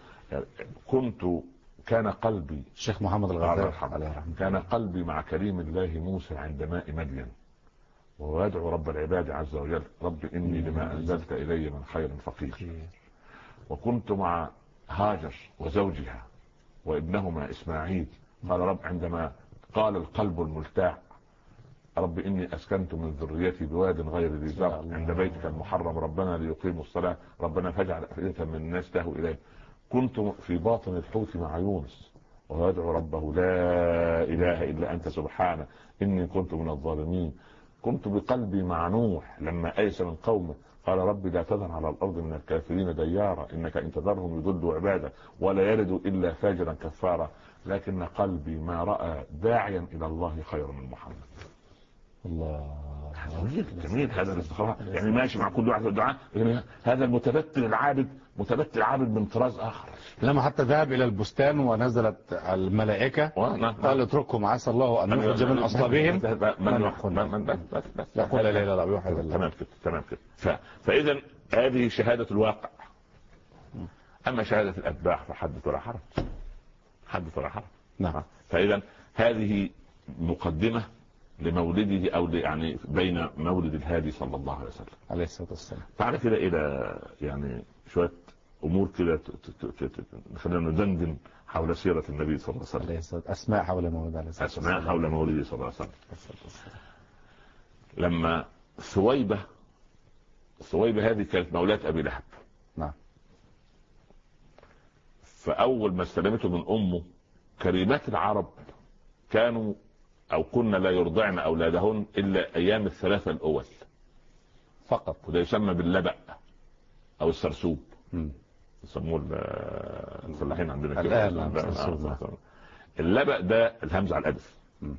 كان قلبي الشيخ محمد الغزالي كان قلبي مع كريم الله موسى عند ماء مدين، ويدعو رب العباد عز وجل رب إني لما أنزلت إلي من خير فقير. وكنت مع هاجر وزوجها وابنهما إسماعيل، قال رب عندما قال القلب الملتاع رب إني أسكنت من ذريتي بواد غير ذي زرع عند بيتك المحرم ربنا ليقيموا الصلاة ربنا فاجعل أفئدة من الناس تهوي إليه. كنت في باطن الحوت مع يونس ويدعو ربه لا إله إلا أنت سبحانه إني كنت من الظالمين. كنت بقلبي مع نوح لما أيس من قومه قال ربي لا تذر على الأرض من الكافرين ديارا إنك إن تذرهم يضلوا عبادك ولا يلدوا إلا فاجرا كفارا. لكن قلبي ما رأى داعيا إلى الله خير من محمد. الله جميل هذا الاستخراج، يعني ماشي مع كل واحد الدعاء، يعني هذا المتبتل العابد متبتل عابد من طراز آخر. لما حتى ذهب إلى البستان ونزلت الملائكة قال اتركهم عسى الله أن يخرج من أصلابهم من يقول لا إله إلا الله وحده. تمام كده تمام كده. فإذا هذه شهادة الواقع. أما شهادة الأتباع فحدث ولا حرج، حدث ولا حرج. نعم. فإذا هذه مقدمة لمولده أو يعني بين مولد الهادي صلى الله عليه وسلم عليه الصلاة والسلام. تعالى كده إلى يعني شوية أمور كده خلينا ندندن حول سيرة النبي صلى الله عليه وسلم. أسماء حول مولده عليه الصلاة والسلام. أسماء حول مولده صلى الله عليه وسلم. لما ثويبة هذه كانت مولاة أبي لهب. نعم. فأول ما استلمته من أمه كريمات العرب كانوا أو كنا لا يرضعن أولادهن إلا أيام الثلاثة الأول فقط، وده يسمى باللبأ أو السرسوب. يسموه الفلاحين عندنا كده اللبأ ده الهمزة على الألف.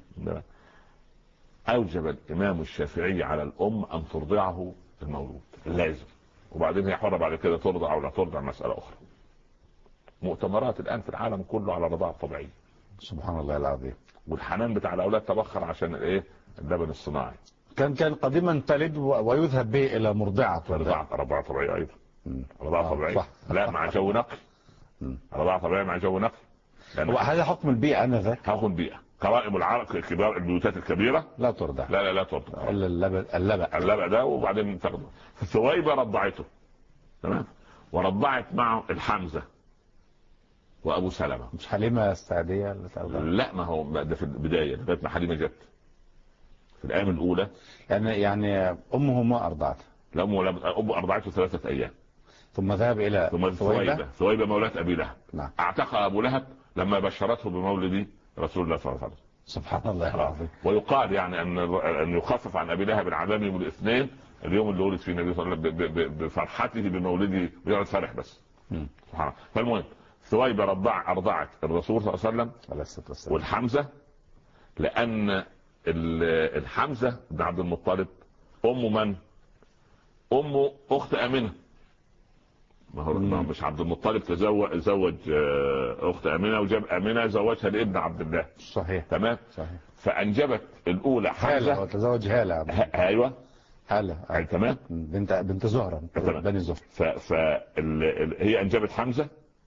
أوجب الإمام الشافعي على الأم أن ترضعه المولود اللازم، وبعدين هي حرة بعد كده ترضع أو لا ترضع مسألة أخرى. مؤتمرات الآن في العالم كله على الرضاعة الطبيعية. سبحان الله العظيم. والحنان بتاع الأولاد تبخر عشان إيه؟ اللبن الصناعي. كان قديما تلد ويذهب به إلى مرضعة. رضاعة طبيعية أيضا. رضاعة طبيعية. لا مع جو نقي. رضاعة طبيعية مع جو نقي. هذا حكم البيئة أنا حكم البيئة. قوائم العرق كبار البيوتات الكبيرة لا ترضع. لا ترضع. اللبأ ده وبعدين تاخده. ثويبة رضعته. تمام. ورضعت معه الحمزة وأبو سلمة. مش حليمة السعدية اللي ترضع؟ لا ما هو ده في البداية لغاية ما حليمة جت في الأيام الأولى. يعني أمه ما أرضعته؟ لا أمه أرضعته 3 أيام. ثم ذهب إلى ثويبة مولاة أبي لهب. نعم. اعتقها أبو لهب لما بشرته بمولد رسول الله صلى الله عليه وسلم. سبحان الله العظيم. ويقال يعني أن يخفف عن أبي لهب العذاب يوم الاثنين، اليوم اللي ولد فيه النبي صلى الله عليه وسلم بفرحته بمولده بيقعد فرح بس. سبحان الله. فالمهم ثويبة أرضعت الرسول صلى الله عليه وسلم والحمزة، لأن الحمزة بن عبد المطلب أمه من؟ أمه أخت أمينة. ما هو مش عبد المطلب زوج أخت أمينة وجاب أمينة زوجها لابن عبد الله. صحيح. تمام. صحيح. فأنجبت الأولى حمزة وتزوج هالة. أيوة هالة. تمام. بنت زهرة بني زهرة. فهي أنجبت حمزة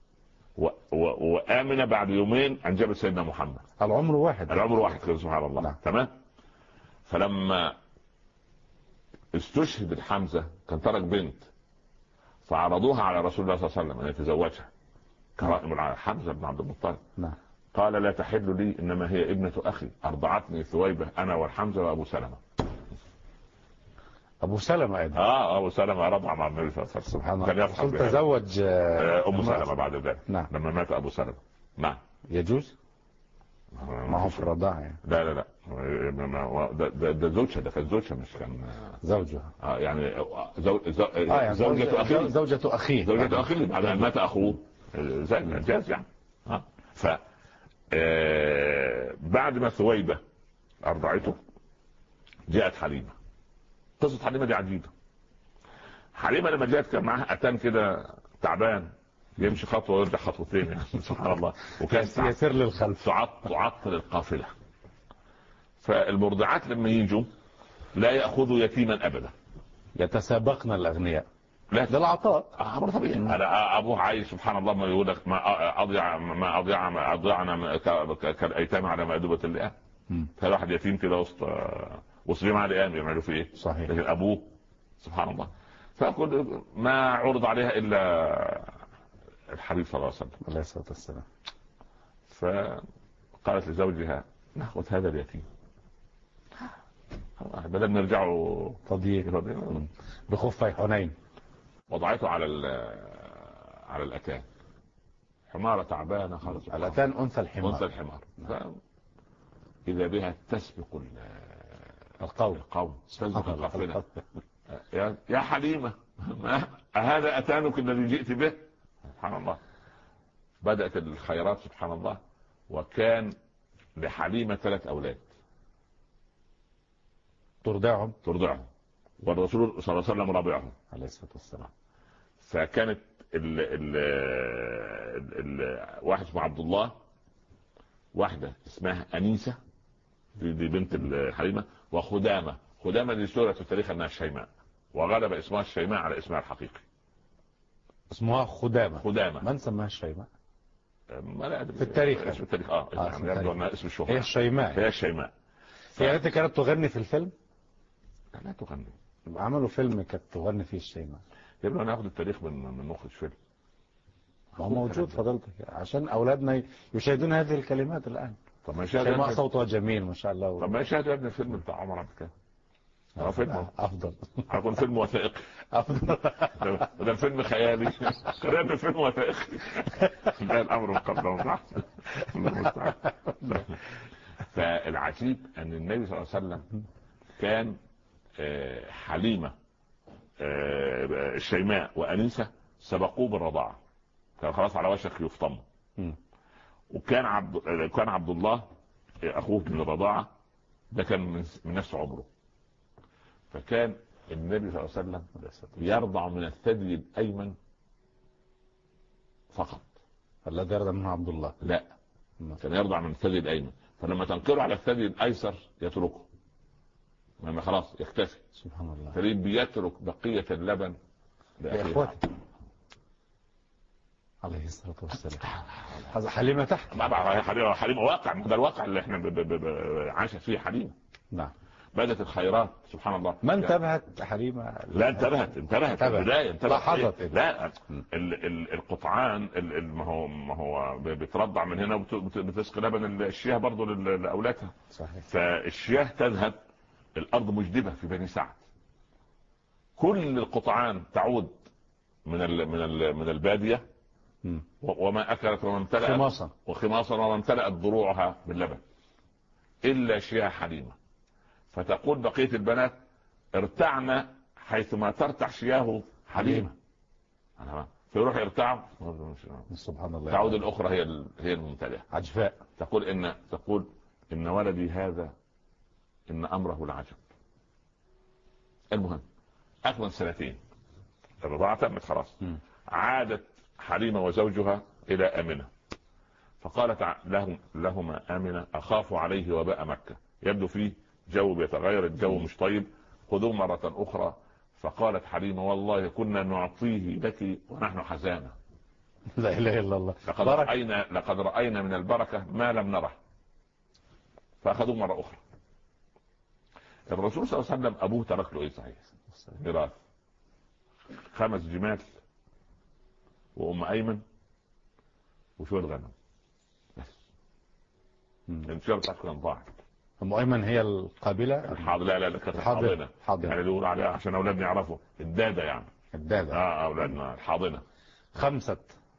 وآمنة بعد يومين أنجبت سيدنا محمد. العمر واحد سبحان الله. نعم. تمام. فلما استشهد الحمزة كان ترك بنت، فعرضوها على رسول الله صلى الله عليه وسلم أن يتزوجها كرائم العالم حمزة بن عبد المطلب. نعم. قال لا تحل لي، إنما هي ابنة أخي أرضعتني ثويبة أنا والحمزة وأبو سلمة. أبو سلمة أيضا. أبو سلمة رضع مع النبي صلى الله عليه وسلم. سبحان الله. كان يفعل تزوج أم سلمة بعد ذلك. نعم. لما مات أبو سلمة. نعم. يجوز؟ ما هو في الرضاعة يعني. لا ده زوجها، ده كان زوجها مش كان زوجها. يعني يعني زوجة أخيه. زوجة أخيه بعد أن مات أخوه جاز يعني. بعد ما ثويبة أرضعته جاءت حليمة. قصة حليمة دي عجيبة. حليمة لما جاءت كان معها أتان كده تعبان يمشي خطوة ويرجع خطوتين يعني. سبحان الله. وكان يسير للخلف تعطل القافلة. فالمرضعات لما يجوا لا يأخذوا يتيما أبدا، يتسابقن الأغنياء. لا ده العطاء أمر طبيعي. أنا أبوه عايش سبحان الله ما يقول لك ما أضيعنا كالأيتام على مأدبة اللئام. فالواحد يتيم كده وسليم على ايام يعملوا في ايه؟ صحيح. لكن ابوه سبحان الله، فكل ما عرض عليها الا الحبيب صلى الله عليه وسلم عليه الصلاة والسلام. فقالت لزوجها ناخذ هذا اليتيم بدل نرجعوا تضييق بخفي حنين. وضعته على الاتان، حمارة تعبانة خالص. الاتان انثى الحمار. انثى الحمار. اذا بها تسبق القوم تسبق القافلة. يا حليمة أهذا أتانك الذي جئت به؟ سبحان الله. بدأت الخيرات سبحان الله. وكان لحليمة 3 أولاد ترضعهم، والرسول صلى الله عليه وسلم رابعهم عليه الصلاة والسلام. فكانت واحد اسمه عبد الله، واحدة اسمها أنيسة دي بنت الحليمة، وخدامة دي سورة في التاريخ انها الشيماء، وغلب اسمها الشيماء على اسمها الحقيقي. اسمها خدامة. من سماها الشيماء؟ ما لا أدري في التاريخ. في التاريخ يبدو انها اسم الشهرة. هي الشيماء. هي التي كانت تغني في الفيلم؟ لا تغني. عملوا فيلم كانت تغني فيه الشيماء. يبقى ناخذ التاريخ من مخرج فيلم. ما هو موجود فضلتك عشان اولادنا يشاهدون هذه الكلمات الان. طب ما شيماء صوتها جميل ما شاء الله. طب ما يشاهدوا يا ابني الفيلم بتاع عمر عبد الكافي. فيلم افضل. هيكون فيلم وثائقي. افضل. ده فيلم خيالي. خلينا فيلم وثائقي. ده الامر مقدم. فالعجيب ان النبي صلى الله عليه وسلم كان حليمة الشيماء وأنيسة سبقوه بالرضاعة، كان خلاص على وشك يفطموا. وكان عبد الله أخوه من الرضاعة، ده كان من نفس عمره. فكان النبي صلى الله عليه وسلم يرضع من الثدي الأيمن فقط. الذي يرضع منه عبد الله؟ لا، كان يرضع من الثدي الأيمن، فلما تنقره على الثدي الأيسر يتركه، لما خلاص يكتفي. سبحان الله. فريد بيترك بقية اللبن لأخوته عليه الصلاة والسلام. هذا حليمة تحت. حليمة واقع، ده الواقع اللي احنا عاشت فيه حليمة. نعم. بدأت الخيرات سبحان الله. ما انتبهت حليمة؟ لا انتبهت في البداية. لاحظت. لا القطعان ما هو بترضع من هنا وبتسقي لبن الشياه برضه لأولادها. صحيح. فالشياه تذهب، الأرض مجدبة في بني سعد، كل القطعان تعود من البادية، وما أكلت وما امتلأت وخماصا وما امتلأت ضروعها باللبن إلا شياه حليمة. فتقول بقية البنات ارتعنا حيثما ترتع شياه حليمة. فيروح يرتعوا، سبحان الله. تعود الأخرى هي الممتلئة. عجفاء. تقول إن ولدي هذا إن أمره العجب. المهم أكمل 2 الرضاعة تمت خلاص. عادت حليمة وزوجها إلى آمنة، فقالت لهما آمنة أخاف عليه وباء مكة، يبدو فيه جو بيتغير، الجو مش طيب، خذوه مرة أخرى. فقالت حليمة والله كنا نعطيه لك ونحن حزانة. لا إله إلا الله. لقد رأينا من البركة ما لم نره. فأخذوه مرة أخرى. الرسول صلى الله عليه وسلم أبوه ترك له إيه صحيح؟ ميراث 5 جمال وأم أيمن وشوية غنم بس. الانتشار بتاعته كان ضاعت. أم أيمن هي القابلة؟ لا كانت الحاضنة. يعني يقولوا عليها عشان أولادنا يعرفوا الدادة، يعني الدادة. أولادنا الحاضنة. 5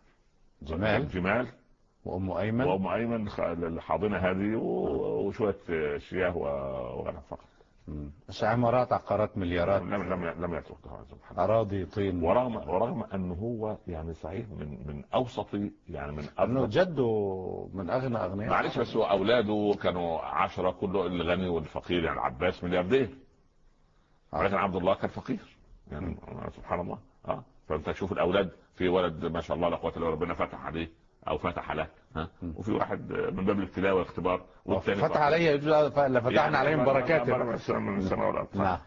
جمال وأم أيمن الحاضنة هذه وشوية شياه وغنم فقط. عمارات، عقارات، مليارات لم يتركها سبحانه. أراضي، طين. ورغم أنه هو يعني صحيح من أوسط، يعني من أنه جده من أغنى أغنياء. معلش، بس هو أولاده كانوا 10، كله الغني والفقير، يعني العباس ملياردير، ولكن عبد الله كان فقير، يعني سبحان الله. فأنت تشوف الأولاد، في ولد ما شاء الله لا قوة إلا بالله ربنا فتح عليه أو فتح له، وفي واحد من باب الابتلاء والاختبار، والثاني فتح عليه لفتحنا يعني عليهم بركات من السماء والأرض.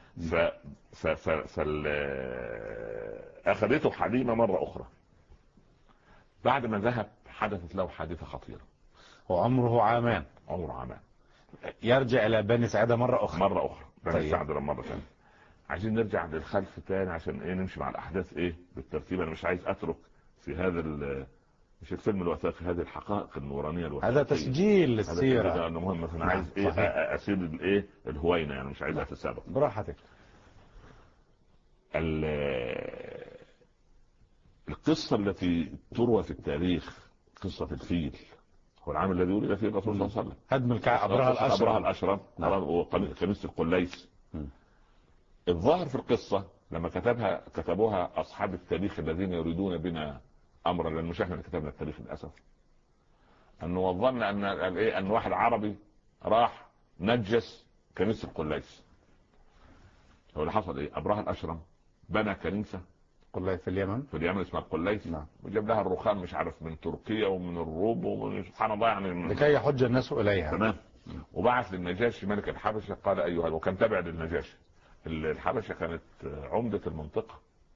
أخذته حليمة مرة أخرى. بعد ما ذهب حدثت له حادثة خطيرة. وعمره عامان. عمره عامان. يرجع الى بني سعيدة مرة اخرى. بني طيب. سعد مرة ثانية. عايزين نرجع للخلف تاني عشان ايه نمشي مع الاحداث ايه بالترتيب. انا مش عايز اترك في هذا مش الفيلم الوثائقي، هذه الحقائق النورانية الوثائقية. هذا تسجيل للسيرة. هذا مهم. مثلا عايز ايه اسير الايه الهوينة، يعني مش عايز اتسابق. براحتك. القصة التي تروى في التاريخ قصة الفيل، هو العام الذي ولد فيه الرسول صلى الله عليه وسلم. هدم الكعبة، أبرهة الأشرم وكنيسة القليس. الظاهر في القصة لما كتبوها أصحاب التاريخ الذين يريدون بنا أمرا، لأن مش احنا اللي كتبنا التاريخ للأسف، أنه وظن أن واحد عربي راح نجس كنيسة القليس. هو اللي حصل ايه؟ أبرهة الأشرم بنى كنيسة قليس في اليمن اسمها القليس. نعم. وجاب لها الرخام مش عارف من تركيا ومن الروم ومن سبحان الله يعني لكي يحج الناس اليها. تمام. وبعث للنجاشي ملك الحبشه قال ايها، وكان تابع للنجاشي. الحبشه كانت عمده المنطقه.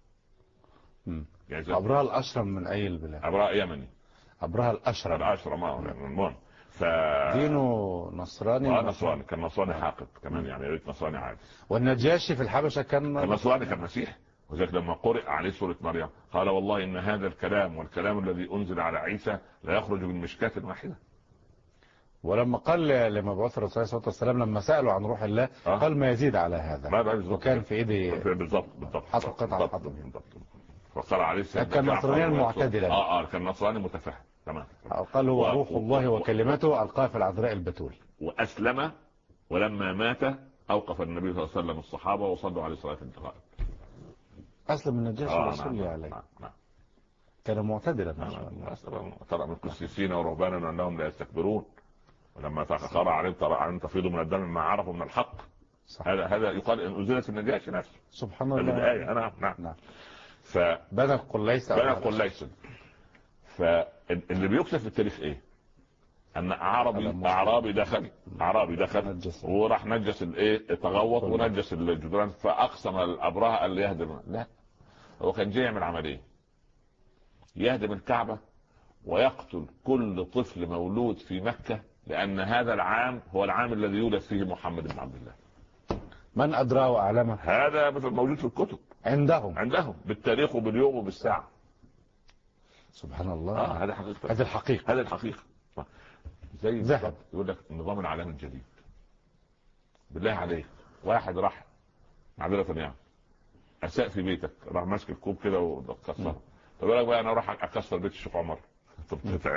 يعني أبرهة الأشرم من اي البلاد؟ أبرهة يمني. أبرهة الأشرم المهم دينه نصراني. نصراني، كان نصراني حاقد كمان، يعني ريت نصراني عادي. والنجاشي في الحبشه كان نصراني، كان مسيحي. وذلك لما قرئ عليه سورة مريم قال والله إن هذا الكلام والكلام الذي أنزل على عيسى لا يخرج من مشكاة واحدة. ولما قال لمبعوث الرسول صلى الله عليه وسلم لما سألوا عن روح الله قال ما يزيد على هذا. وكان في ايدي بالضبط حط قطعة حط فقال عليه السلام كان نصرانيا معتدلا. كان نصراني متفهم. تمام. قال هو روح الله وكلمته ألقاه في العذراء البتول. وأسلم، ولما مات أوقف النبي صلى الله عليه وسلم الصحابة وصلوا عليه صلاة الغائب. أسلم النجاشي وصلي عليه. كان معتدلا. ترى من قسيسين ورهبانا أنهم لا يستكبرون، ولما فخر عليهم تفيض من الدم ما عرفوا من الحق. هذا يقال إن أنزلت النجاشي نفسه. سبحان الله. نعم. بنى القليس. فاللي بيكتب في التاريخ ايه؟ ان اعرابي دخل وراح نجس تغوط ونجس الجدران، فاقسم الابرهة ان يهدم. لا، هو كان جاي يعمل عمليه، يهدم الكعبة ويقتل كل طفل مولود في مكة، لان هذا العام هو العام الذي يولد فيه محمد بن عبد الله. من ادراه واعلمه؟ هذا موجود في الكتب عندهم بالتاريخ وباليوم وبالساعة. سبحان الله. هذه الحقيقة. زي ذهب يقول لك النظام العالمي الجديد. بالله عليك، واحد راح معذرة يعني اساء في بيتك، راح ماسك الكوب كده وكسره. طب لك بقى انا راح اكسر بيت الشيخ عمر. طب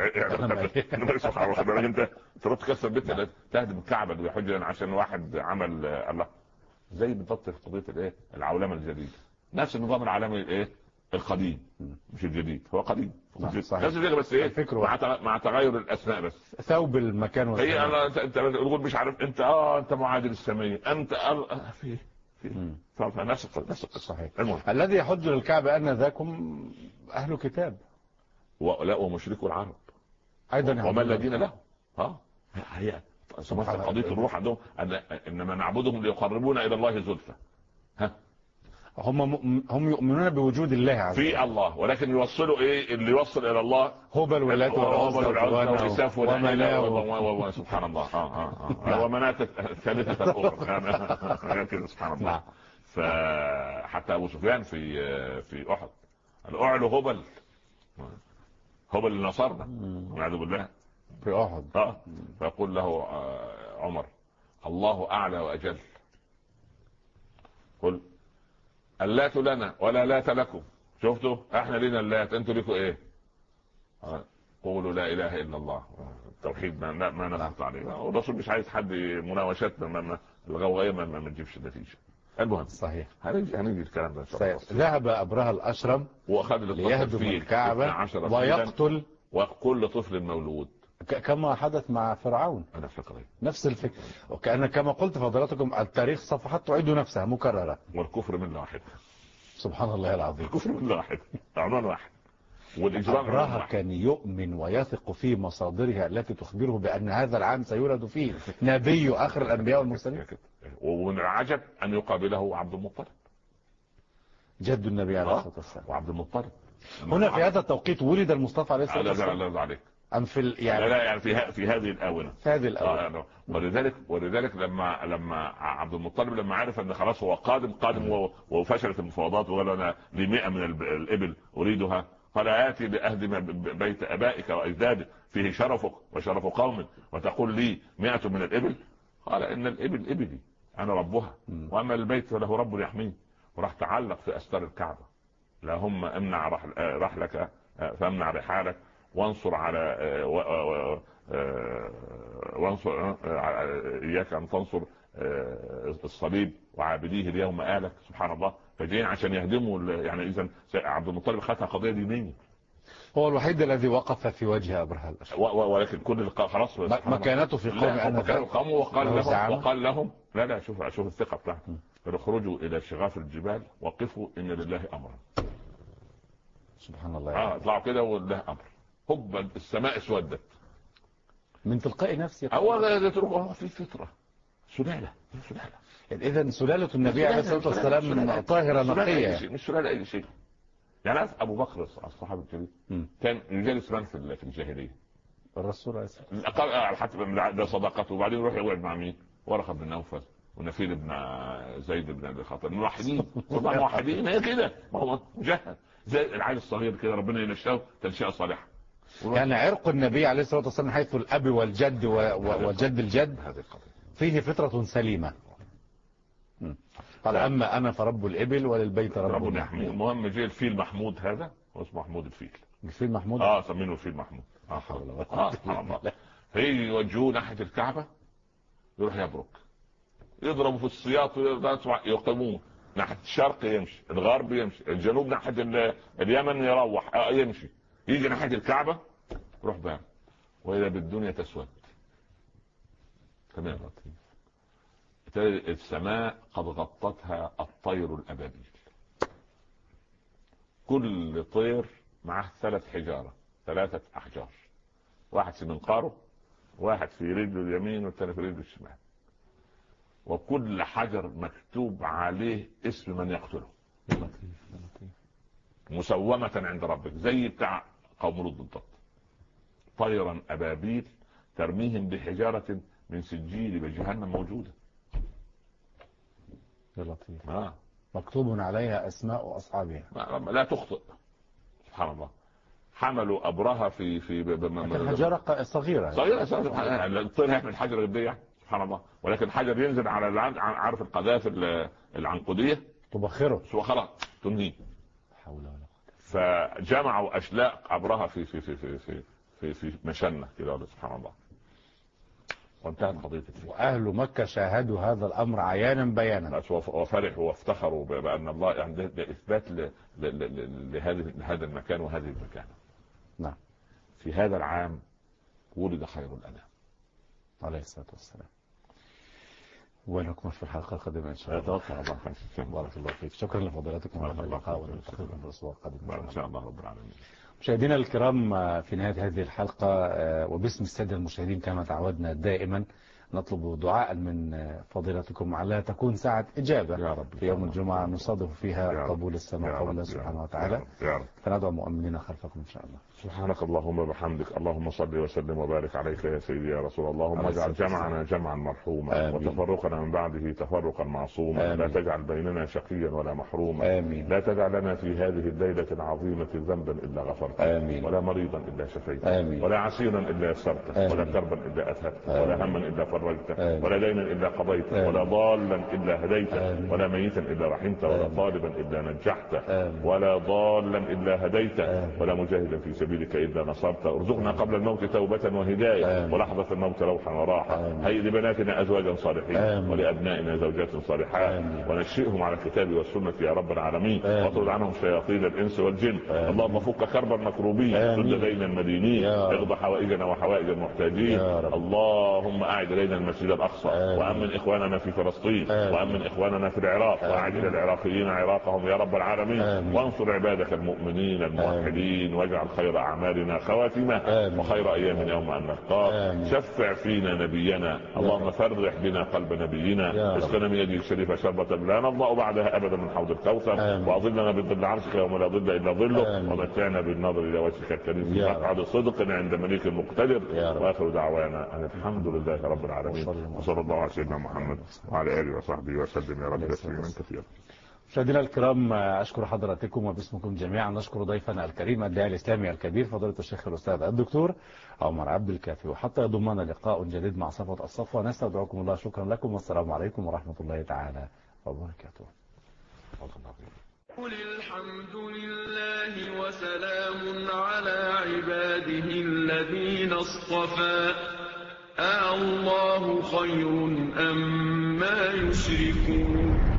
انت تروح تكسر بيت تهدم الكعبة اللي حجة عشان واحد عمل الله. زي بالضبط في قضية العولمة الجديدة، نفس النظام العالمي القديم مش الجديد، هو قديم صحيح. بس مع تغير الاسماء بس، ثوب المكان هي انت تقول مش عارف انت معادل السامية انت في نفس القصة صحيح. الذي يحج للكعبة ان ذاكم اهل كتاب ولا ومشركوا العرب ايضا وما الذين له هي قضية الروح عندهم انما نعبدهم ليقربونا الى الله زلفى. هم يؤمنون بوجود الله عز وجل في الله، ولكن يوصلوا اللي يوصل الى الله هبل واللات والعزى ومناة سبحان الله ومناة الثالثة الأخرى كده سبحان الله. فحتى أبو سفيان في أحد الأعلى هبل النصارى والعياذ بالله في أحد. فيقول له عمر الله أعلى وأجل، قل اللات لنا ولا لات لكم. شفتوا احنا لنا اللات انتوا لكم ايه؟ قولوا لا اله الا الله. التوحيد ما نفرط عليه، والرسول مش عايز حد مناوشات الغوغاء ما تجيبش نتيجه. المهم صحيح هنيجي الكلام ده. ذهب ابرهة الاشرم ليهدم الكعبة ويقتل كل طفل مولود كما حدث مع فرعون. نفس الفكرة. وكأن كما قلت فضلاتكم التاريخ صفحات تعيد نفسها مكررة. والكفر من واحد. سبحان الله العظيم. الكفر من واحد، عنوان واحد. والإجرام أبرهة كان يؤمن ويثق في مصادرها التي تخبره بأن هذا العام سيولد فيه نبي آخر الأنبياء والمرسلين. ومن العجب أن يقابله عبد المطلب جد النبي عليه الصلاة والسلام. وعبد المطلب هنا في هذا التوقيت ولد المصطفى عليه الصلاة والسلام. الله عليك. ام في يعني لا يعني في هذه الاونه، في هذه الاونه. ولذلك لما عبد المطلب لما عرف ان خلاص هو قادم وفشلت المفاوضات وقال انا لي 100 من الابل اريدها، قال آتي لأهدم بيت أبائك وأجدادك فيه شرفك وشرف قوم وتقول لي 100 من الإبل؟ قال إن الإبل إبلي أنا ربها، وأما البيت فله رب يحميه. وراح تعلق في أستار الكعبة: اللهم امنع رحلك فامنع رحالك وانصر على وانصر إياك أن تنصر الصليب وعابديه اليوم آلك. سبحان الله. فجايين عشان يهدموا يعني. إذا عبد المطلب خدها قضية دينية، هو الوحيد الذي وقف في وجه أبرهة الأشرار، ولكن كل خلاص مكانته في قوم وقال لهم لا شوف الثقة بتاعته: اخرجوا إلى شغاف الجبال وقفوا إن لله أمرا. سبحان الله. اطلعوا كده ولله أمر. هب السماء اسودت من تلقاء نفسه. أولا يتركوا في فطرة سلالة. إذا سلالة النبي عليه الصلاة والسلام طاهرة نقية، مش سلالة أي شيء. يعني أبو بكر الصحابي الكريم كان يجلس من في الجاهلية الرسول عليه الصلاة والسلام حتى ده صداقته، وبعدين يروح يقعد مع مين؟ ورقة بن نوفل ونفيل بن زيد بن ابي خاطر، موحدين هي كده. ما هو مجهز زي العيل الصغير كده، ربنا ينشأه تنشئة صالحة. يعني عرق النبي عليه الصلاة والسلام حيث الأب والجد وجد الجد فيه فطرة سليمة. قال أما أنا فرب الإبل وللبيت رب يحميه. المهم جه الفيل محمود، هذا اسمه محمود الفيل محمود. سمينه الفيل محمود. فيجي يوجهوه ناحية الكعبة، يروح يبرك يضربوا في السياط يقيموه ناحية الشرق يمشي، الغرب يمشي، الجنوب ناحية اليمن يروح يمشي، يجي ناحية الكعبة روح بقى وإذا بالدنيا تسود تمام. السماء قد غطتها الطير الأبابيل، كل طير معه 3 أحجار، واحد في منقاره، واحد في رجله اليمين والثاني في رجله الشمال، وكل حجر مكتوب عليه اسم من يقتله مسومة عند ربك، زي بتاع قوم لوط بالضبط. طيرا أبابيل ترميهم بحجارة من سجيل بجهنم موجودة. يا لطيف. مكتوب عليها أسماء أصحابها لا تخطئ. سبحان الله. حملوا أبرهة في حجرة صغيرة الطير يحمل حجر غدية. سبحان الله. ولكن حجر ينزل على عارف القذائف العنقودية تبخره وخلاص تنهيه. حول ولا قوة. فجمعوا أشلاء أبرهة في مشنة كده. سبحان الله. وانتهت قضية الفيل. وأهل مكة شاهدوا هذا الأمر عيانا بيانا وفرحوا وافتخروا بأن الله عنده إثبات لهذا المكان وهذه المكانة. نعم. في هذا العام ولد خير الأنام عليه الصلاة والسلام. ونكمل في الحلقة القادمة إن شاء الله. بارك الله فيك. شكرا لفضيلتكم على اللقاء ونلتقيكم في الأسبوع القادم إن شاء الله رب العالمين. مشاهدينا الكرام، في نهاية هذه الحلقة وباسم السادة المشاهدين كما تعودنا دائما نطلب دعاء من فضيلتكم على تكون ساعة إجابة يا رب في يوم الجمعة نصادف فيها قبول السماء قول الله سبحانه وتعالى. فندعو مؤمنين خلفكم إن شاء الله. سبحانك اللهم وبحمدك، اللهم صل وسلم وبارك عليك يا سيدي يا رسول الله. اللهم اجعل جمعنا جمعا مرحوما وتفرقنا من بعده تفرقا معصوما. لا تجعل بيننا شقيا ولا محروما. آمين. لا تدع لنا في هذه الليلة العظيمة ذنبا إلا غفرته، ولا مريضا إلا شفيته، ولا عسيرا إلا يسرته، ولا كربا إلا أذهبته، ولا هما إلا فرجته، ولا دينا إلا قضيته، ولا ضالا إلا هديته، ولا ميتا إلا رحمته، ولا طالبا إلا نجحته، ولا ضالا إلا هديته، ولا مجاهدا في سبيلك إلا نصرته. ارزقنا قبل الموت توبة وهداية، ولحظة الموت روحا وراحة. هيئ لبناتنا أزواجا صالحين، ولأبنائنا زوجات صالحات، ونشئهم على الكتاب والسنة يا رب العالمين، واطرد عنهم شياطين الإنس والجن. اللهم فك كرب المكروبين، سد دين المدينين، اقض حوائجنا وحوائج المحتاجين. اللهم أعد علينا المسجد الأقصى، وأمن إخواننا في فلسطين، وأمن إخواننا في العراق، وأعد إلى العراقيين عراقهم يا رب العالمين، وانصر عبادك المؤمنين الموحدين، واجعل خير أعمالنا خواتمة وخير أيام يوم أن نلقاك. شفع فينا نبينا، اللهم فرح بنا قلب نبينا، اسقنا من يده الشريفة شربة لا نضمأ بعدها أبدا من حوض الكوثر، وأظلنا بظل عرشك يوم لا ظل إلا ظله، ومتعنا بالنظر إلى وجهك الكريم في مقعد صدق عند مليك مقتدر. وآخر دعوانا أن الحمد لله رب العالمين، وصلى الله على سيدنا محمد وعلى آله وصحبه وسلم يا رب تسليما كثيرا. مشاهدينا الكرام، أشكر حضراتكم وباسمكم جميعا نشكر ضيفنا الكريم الداعي الإسلامي الكبير فضيلة الشيخ الأستاذ الدكتور عمر عبد الكافي. وحتى يضمنا لقاء جديد مع صفوة الصفوة نستودعكم الله. شكرا لكم والسلام عليكم ورحمة الله تعالى وبركاته. قل الحمد لله وسلام على عباده الذين اصطفى، الله خير أما يشركون.